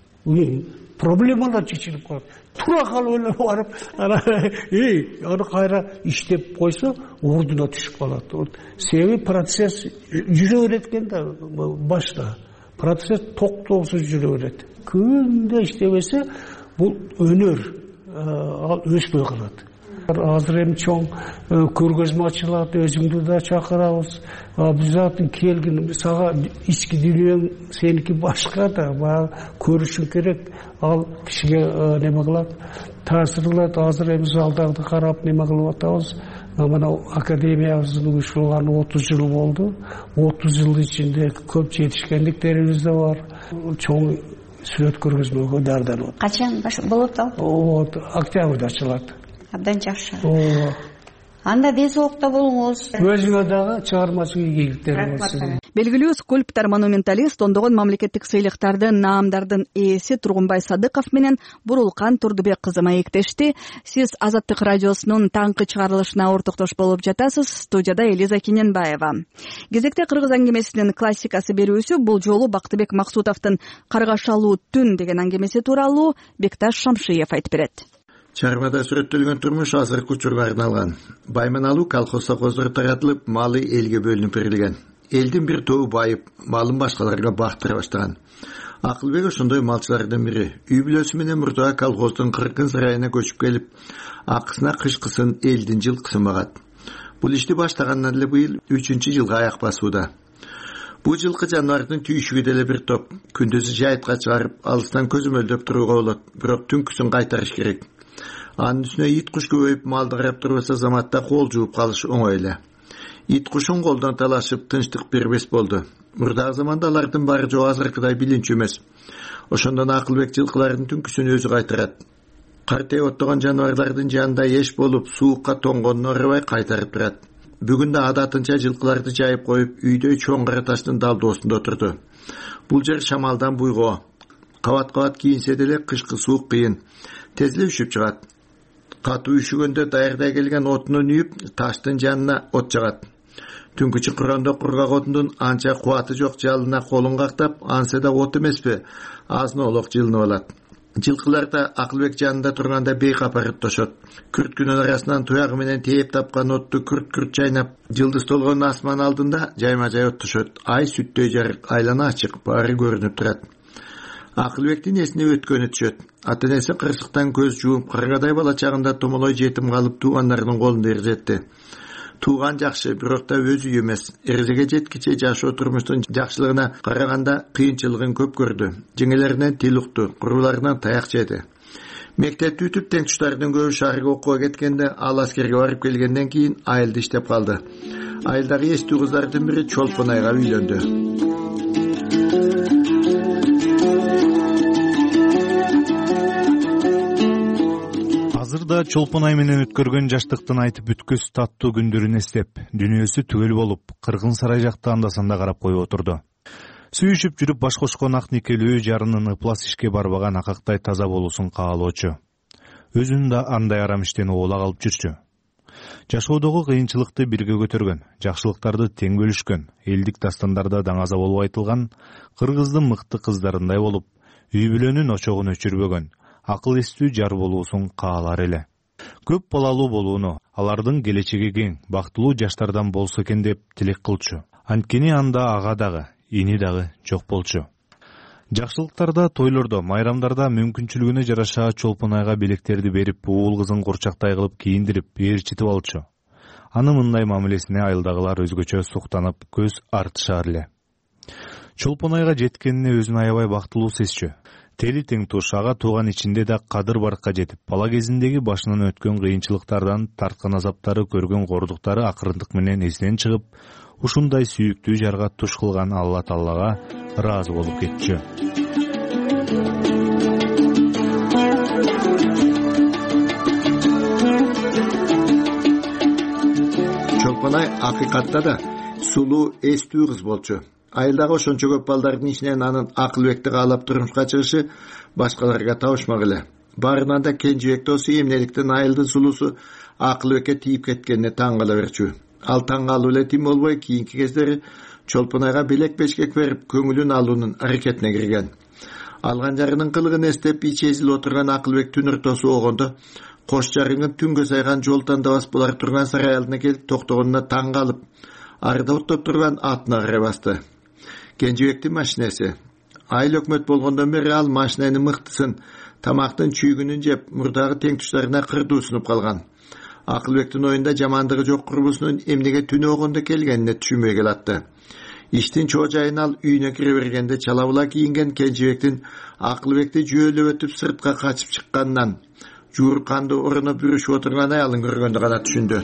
Проблемалар чечилип калат. Тура калып эле барып, ана эй, аны кайра иштеп койсо, ордуна түшүп калат. Себеби процесс жүрө берет экен да башта. Процесс токтоосуз жүрө берет. Күндө иштебесе, бул өнөр ал өспөй калат. Азыр эми чоң көргөзмө ачылат, өзүңдү да чакырабыз. Обязательно келгин, сага ички дүйнөң сеники башка да, баягы көрүшүң керек. Ал кишиге неме кылат, таасир кылат. Азыр эми залдарды карап неме кылып атабыз. Мына академиябыздын уюштурулганы отуз жыл болду. отуз жыл ичинде көп жетишкендиктерибиз да бар. Чоң сүрөт көргөзмөгө даярданып атат. Качан болот ал? Вот, октябрда ачылат. Абдан жакшы. Анда ден соолукта болуңуз. Өзүңө дагы чыгармачы ийгиликтер болсун. Белгилүү скульптор, монументалист, ондогон мамлекеттик сыйлыктардын, наамдардын ээси Тургунбай Садыков менен Бурулкан Турдубек кызы маектешти. Сиз Азаттык радиосунун таңкы чыгарылышына ортоктош болуп жатасыз. Студияда Элиза Кененбаева. Кезекте кыргыз аңгемесинин классикасы берүүсү бул жолу Бактыбек Максутовдун Каргашалуу түн деген аңгемеси тууралуу Бекташ Шамшиев айтып берет. Чармада сүрөттөлгөн турмуш азыркы учурга арналган. Байман алуу колхоз совхоздор таратылып, малы элге бөлүнүп берилген. Элдин бир тобу байып, малын башкаларга бактыра баштаган. Акылбек ошондой малчылардын бири. Үй бүлөсү менен мурда колхоздун кыркын сарайына көчүп келип, акысына кышкысын элдин жылкысын багат. Бул ишти баштагандан эле быйыл үчүнчү жылга аяк басууда. Бул жылкы жаныбардын түйшүгү деле бир топ. Күндүзү жайытка чыгарып, алыстан көзөмөлдөп турууга болот, бирок түнкүсүн кайтарыш керек. Анын үстүнө ит куш көбөйүп малды карап турбаса заматта кол жууп калыш оңой эле. Ит кушун колдон талашып тынчтык бербес болду. Мурдагы заманда алардын баары жок азыркыдай билинчүү эмес. Ошондон Акылбек жылкылардын түнкүсүн өзү кайтарат. Картей оттогон жаныбарлардын жанында эш болуп, суукка тоңгонун орубай кайтарып турат. Бүгүн да адатынча жылкыларды жайып коюп, үйдө чоң кара таштын далдоосунда отурду. Бул жер шамалдан буйго, кабат кабат кийинсе деле кышкы суук кыйын, тез эле үшүп чыгат. Катуу үшүгөндө даярдай келген отунун үйүп, таштын жанына от жагат. Түнкү чыкырганда кургак отундун анча кубаты жок жалына колун кактап, анса да от эмеспи, азын-олок жылынып алат. Жылкылар да Акылбек жанында турганда бейкапарып тошот. Күрткүнүн арасынан туягы менен тээп тапкан отту күрт-күрт чайнап, жылдыз толгон асман алдында жайма-жай оттошот. Ай сүттөй жарык, айлана ачык, баары көрүнүп турат. Акылбектин эсине өткөнү түшөт. Ата-энеси кырсыктан көз жууп, кыргадай бала чагында томолой жетим калып туугандарынын колунда эрзетти. Тууган жакшы, бирок да өз үй эмес. Эрзеге жеткиче жашоо турмуштун жакшылыгына караганда кыйынчылыгын көп көрдү. Жеңелеринен тил укту, куруларынан таяк жеди. Мектепти бүтүп теңтуштардын көбү шаарга окууга кеткенде, ал аскерге барып келгенден кийин айылда иштеп калды. Айылдагы эстүү кыздардын бири Чолпон айга үйлөндү. Азырда Чолпон ай менен өткөргөн жаштыктын айтып бүткүс таттуу күндөрүн эстеп, дүйнөсү түгөл болуп, Кыргын сарай жакта анда-санда карап коюп отурду. Сүйүшүп жүрүп баш кошкон ак никелүү жарынын ыплас ишке барбаган акактай таза болуусун каалоочу. Өзүн да андай арам иштен оола калып жүрчү. Жашоодогу кыйынчылыкты бирге көтөргөн, жакшылыктарды тең бөлүшкөн, элдик дастандарда даңаза болуп айтылган кыргыздын мыкты кыздарындай болуп, үй бүлөнүн очогун өчүрбөгөн, акыл эстүү жар болуусун каалар эле. Көп балалуу болууну, алардын келечеги кең, бактылуу жаштардан болсо экен деп тилек кылчу. Анткени анда ага дагы, ини дагы жок болчу. Жакшылыктарда, тойлордо, майрамдарда мүмкүнчүлүгүнө жараша Чолпон айга белектерди берип, уул кызын курчактай кылып кийиндирип, ээрчитип алчу. Аны мындай мамилесине айылдагылар өзгөчө суктанып, көз артышар эле. Чолпон айга жеткенине өзүн аябай бактылуу сезчү. Тели тең туш, ага тууган ичинде да кадыр баркка жетип, бала кезиндеги башынан өткөн кыйынчылыктардан тарткан азаптары, көргөн кордуктары акырындык менен эсинен чыгып, ушундай сүйүктүү жарга туш кылган Алла Таалага ыраазы болуп кетчү. Чолпон ай акыйкатта да сулуу, эстүү кыз болчу. Айылдагы ошончо көп балдардын ичинен анын Акылбекти каалап турмушка чыгышы башкаларга табышмак эле. Баарынан да кенжебек досу эмнеликтен айылдын сулуусу Акылбекке тийип кеткенине таң кала берчү. Ал таң калуу эле тим болбой, кийинки кездери Чолпон айга белек бешкек берип, көңүлүн алуунун аракетине кирген. Алган жарынын кылыгын эстеп, ичи эзилип отурган Акылбек түн ыртоосу болгондо, кош жарыңын түнгө сайган жол тандабас булар турган сарай алдына келип токтогонуна таң калып, арыда оттоп турган атына карай басты. Кенжебектин машинеси. Айыл өкмөт болгондон бери ал машинанын мыктысын, тамактын чүйгүнүн жеп, мурдагы теңтуштарына кырдуусунуп калган. Акылбектин оюнда жамандыгы жок курбусунун эмнеге түнү огондо келгенине түшүнбөй калатты. Иштин чоожайын ал үйүнө кире бергенде чалабыла кийинген Кенжебектин Акылбекти жөөлөп өтүп сыртка качып чыкканынан, жуурканды орунуп бүрүшүп отурган аялын көргөндө гана түшүндү.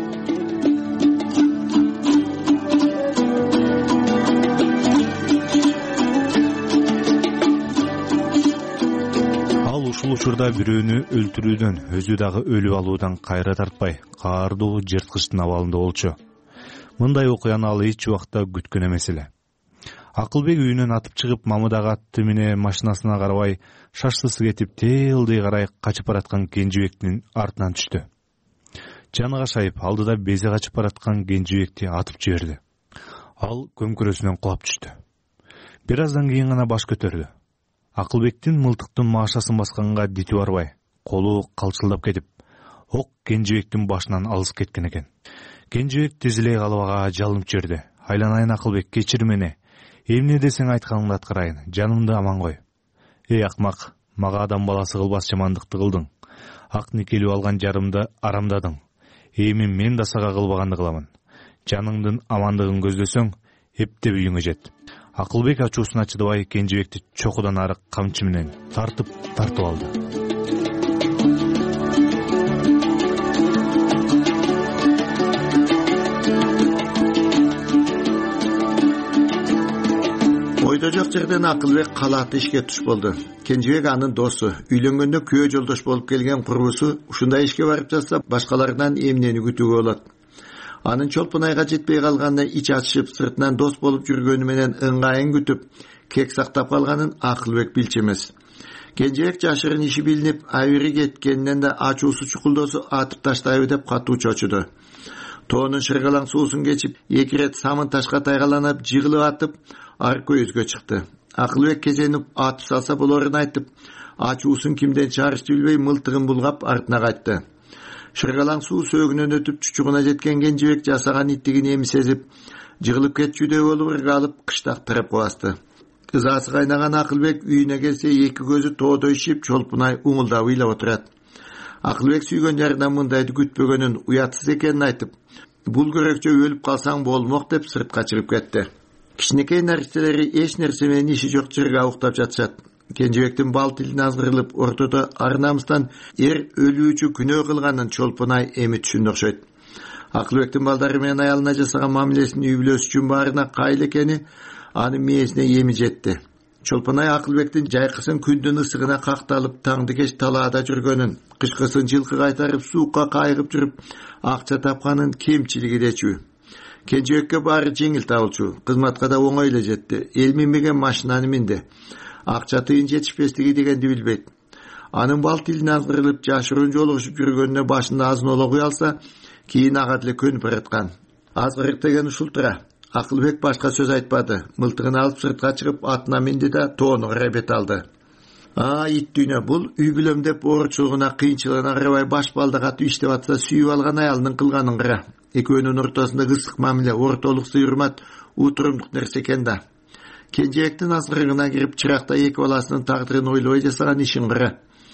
Ушул учурда бирөөнү өлтүрүүдөн, өзү дагы өлүп алуудан кайра тартпай, каардуу жырткычтын абалында болчу. Мындай окуяны ал эч убакта күткөн эмес эле. Акылбек үйүнөн атып чыгып, мамыдагы атты мине машинасына карабай, шаштысы кетип, теылдый карай качып бараткан Кенжебектин артынан түштү. Жаны кашайып, алдыда безе качып бараткан Кенжебекти атып жиберди. Ал көмкөрөсүнөн кулап түштү. Бир аздан кийин гана баш көтөрдү. Акылбектин мылтыктын маашасын басканга дити барбай, колу калчылдап кетип, ок Кенжебектин башынан алысып кеткен экен. Кенжебек тизилей калып ага жалынып жиберди. Айланайын Акылбек, кечир мени. Эмне десең айтканыңды аткарайын, жанымды аман кой. Эй акмак, мага адам баласы кылбас жамандыкты кылдың. Ак никелүү алган жарымды арамдадың. Эми мен да сага кылбаганды кыламын. Жаныңдын амандыгын көздөсөң, эптеп үйүңө жет. Акылбек ачуусуна чыдабай Кенжебекти чокудан ары камчы менен тартып тартып алды. Ойдо жок жерден Акылбек калааты ишке туш болду. Кенжебек анын досу, үйлөнгөндө күйөө жолдош болуп келген курбусу ушундай ишке барып жатса, башкалардан эмнени күтүүгө болот? Анын Чолпон айга жетпей калганына ич ачышып, сыртынан дос болуп жүргөнү менен ыңгайын күтүп, кек сактап калганын Акылбек билчү эмес. Кенжебек жашырын иши билинип, айыры кеткенинен да ачуусу чукулдосу атып таштайбы деп катуу чочуду. Тоонун шыргалаң суусун кечип, эки ирет самын ташка тайгаланып, жыгылып атып, арка өзгө чыкты. Акылбек кезенип атып салса болорун айтып, ачуусун кимден чыгарышты билбей мылтыгын булгап артына кайтты. Шыргалаң суу сөөгүнөн өтүп чучугуна жеткен Кенжебек жасаган иттигин эми сезип, жыгылып кетчүдөй болуп ыргалып кыштактырып басты. Ызасы кайнаган Акылбек үйүнө келсе эки көзү тоодой ишип, Чолпунай уңулдап ыйлап отурат. Акылбек сүйгөн жарынан мындайды күтпөгөнүн, уятсыз экенин айтып, бул көрөкчө өлүп калсаң болмок деп сыртка чыгып кетти. Кичинекей наристелери эч нерсе менен иши жок жерге уктап жатышат. Кенжебектин бал тилин азгырылып, ортодо арнамыстан эр өлүүчү күнөө кылганын Чолпунай эми түшүндү окшойт. Акылбектин балдары менен аялына жасаган мамилесин үй бүлөсү үчүн баарына кайыл экени анын мээсине эми жетти. Чолпунай Акылбектин жайкысын күндүн ысыгына какталып, таңды кеч талаада жүргөнүн, кышкысын жылкы кайтарып, суукка кайгып жүрүп, акча тапканын кемчилиги дечү. Кенжебекке баары жеңил табылчу, кызматка да оңой эле жетти. Эл минбеген машинаны минди. Акча тыйын жетишпестиги дегенди билбейт. Анын бал тилине азгырылып, жашыруун жолугушуп жүргөнүнө башында азын-оло куялса, кийин ага деле көнүп бараткан. Азгырык деген ушул тура. Акылбек башка сөз айтпады. Мылтыгын алып сыртка чыгып, атына минди да тоону карай бет алды. А, ит дүйнө, бул үй бүлөм деп оорчулугуна кыйынчылыгына карабай баш балда катып иштеп атса, сүйүп алган аялынын кылганын кара. Экөөнүн ортосунда ысык мамиле, ортолук сыйырмат, утурумдук нерсе экен да. Кенжебектин азгырыгына кирип, чыракта эки баласынын тагдырын ойлобой жасаган ишин кара.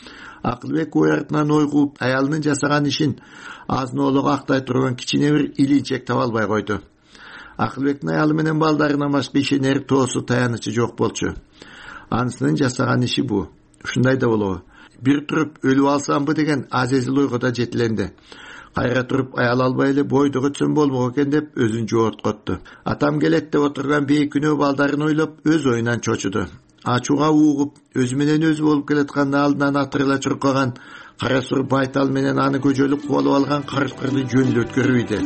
Акылбек ой артынан ой кууп, аялынын жасаган ишин азын-олого актай турган кичине бир илинчек таба албай койду. Акылбектин аялы менен балдарынан башка ишенер тоосу таянычы жок болчу. Анысынын жасаган иши бу. Ушундай да болобу. Бир туруп өлүп алсамбы деген азезил ойго да жетиленди. Кайра туруп аял албай эле бойдо өтсөм болмок экен деп өзүн жооткотту. Атам келет деп отурган бейкүнөө балдарын ойлоп, өз оюнан чочуду. Ачууга уугуп, өзү менен өзү болуп келатканда алдынан атырыла чуркаган кара сур байтал менен аны көжөлүп кубалып алган карышкырды жөнүнө өткөрбөйдү.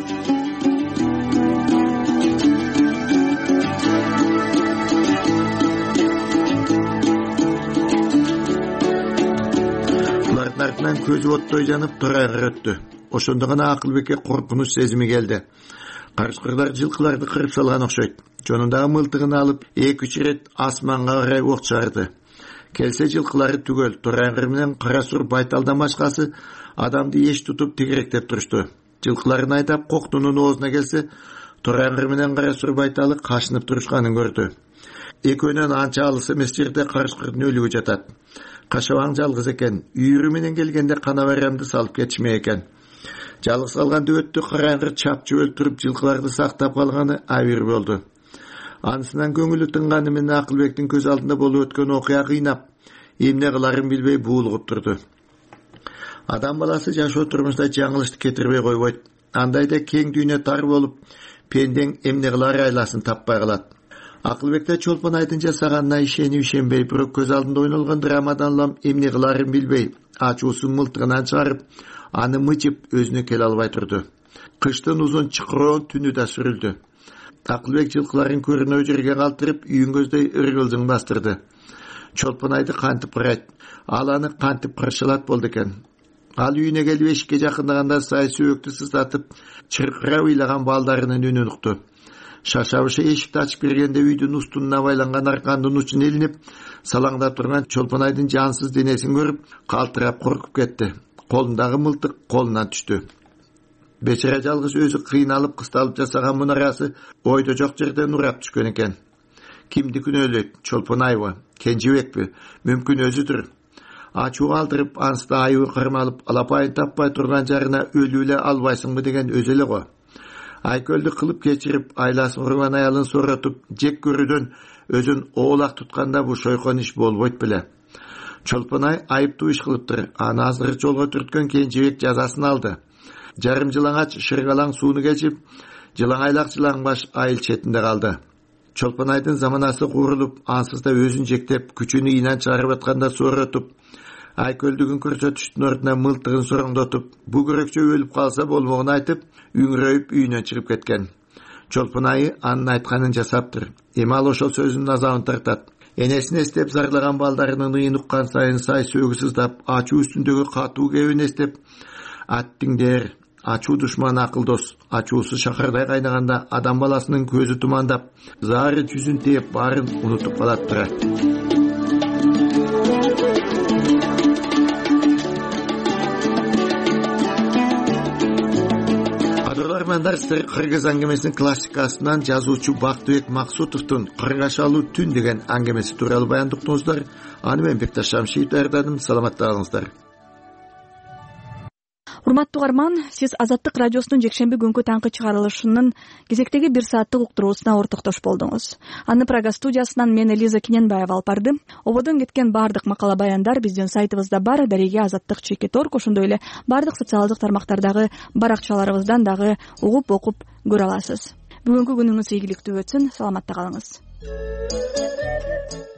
Булардын артынан көзү оттой жанып турайга өттү. Ошондо гана Акылбекке коркунуч сезими келди. Карышкырлар жылкыларды кырып салган окшойт. Жонундагы мылтыгын алып, эки-үч ирет асманга карай ок чыгарды. Келсе жылкылары түгөл, турайгыр менен кара сур байталдан башкасы адамды эч тутуп тигиректеп турушту. Жылкыларын айдап коктунун оозуна келсе, турайгыр менен кара сур байталы кашынып турушканын көрдү. Экөөнөн анча алыс эмес жерде карышкырдын өлүгү жатат. Кашабаң жалгыз экен, үйүрү менен келгенде канабарамды салып кетишме экен. Жалгыз калган дөбөттү караңгы чапчы өлтүрүп жылкыларды сактап калганы абир болду. Анысынан көңүлү тынганы менен Акылбектин көз алдында болуп өткөн окуя кыйнап, эмне кыларын билбей буулугуп турду. Адам баласы жашоо турмушта жаңылышты кетирбей койбойт. Андайда кең дүйнө тар болуп, пендең эмне кылар айласын таппай калат. Акылбекте Чолпунайдын жасаганына ишенип ишенбей, бирок көз алдында ойнолгон драмадан улам эмне кыларын билбей, ачуусун мылтыгынан чыгарып, аны мычып өзүнө келе албай турду. Кыштын узун чыкыроон түнү да сүрүлдү. Акылбек жылкыларын көрүнө жерге калтырып, үйүн көздөй ыргылдың бастырды. Чолпунайды кантип кырайт, ал аны кантип кыршылат болду экен. Ал үйүнө келип эшикке жакындаганда сай сөөктү сыздатып, чыркырап ыйлаган балдарынын үнүн укту. Шашабышы эшикти ачып киргенде үйдүн устунуна байланган аркандын учун илинип, салаңда турган Чолпунайдын жансыз денесин көрүп, калтырап коркуп кетти. Колундагы мылтык колунан түштү. Бечара жалгыз өзү кыйналып кысталып жасаган мунарасы ойдо жок жерден урап түшкөн экен. Кимди күнөөлөйт? Чолпунайбы? Кенжебекпи? Мүмкүн өзүдүр. Ачууга алдырып, анысында айыбы кырмалып, алапайын таппай турган жарына өлүү эле албайсыңбы деген өзү эле го. Айкөлдү кылып кечирип, айласын урган аялын соротуп, жек көрүүдөн өзүн оолак тутканда бу шойкон иш болбойт беле. Чолпунай айыптуу иш кылыптыр. Аны азгырык жолго түрткөн Кенжебек жазасын алды. Жарым жылаңач шыргалаң сууну кечип, жылаңайлак жылаңбаш айыл четинде калды. Чолпунайдын заманасы курулуп, ансыз да өзүн жектеп, күчүнү ыйнан чыгарып атканда соротуп, айкөлдүгүн көрсөтүштүн ордуна мылтыгын сороңдотуп, бу көрөкчө өлүп калса болмогун айтып, үңүрөйүп үйүнөн чыгып кеткен. Чолпунайы анын айтканын жасаптыр. Эми ал ошол сөзүнүн азабын тартат. энесин эстеп зарлаган балдарынын ыйын уккан сайын сай сөгү сыздап, ачуу үстүндөгү катуу кебин эстеп, аттиңдер, ачуу душман акылдос, ачуусу шакардай кайнаганда адам баласынын көзү тумандап, заары жүзүн тээп баарын унутуп калаттыр. Кадырлармандар сыр кыргыз аңгемесинин классикасынан жазуучу Бактыбек Максутовдун «Кыргашалуу түн» деген аңгемеси тууралуу баяндыктыңыздар. Аны мен Бекташ Шамшиев даярдадым. Саламаттыгыңыздар. Урматтуу угарман, сиз Азаттык радиосунун жекшемби күнкү таңкы чыгарылышынын кезектеги бир сааттык уктуруусуна ортоктош болдуңуз. Аны Прага студиясынан мен Элиза Киненбаева алып барды. Ободон кеткен бардык макала баяндар биздин сайтыбызда бар. Дареге Азаттык чекит точка орг, ошондой эле бардык социалдык тармактардагы баракчаларыбыздан дагы угуп окуп көрө аласыз. Бүгүнкү күнүңүз ийгиликтүү өтсүн. Саламатта калыңыз.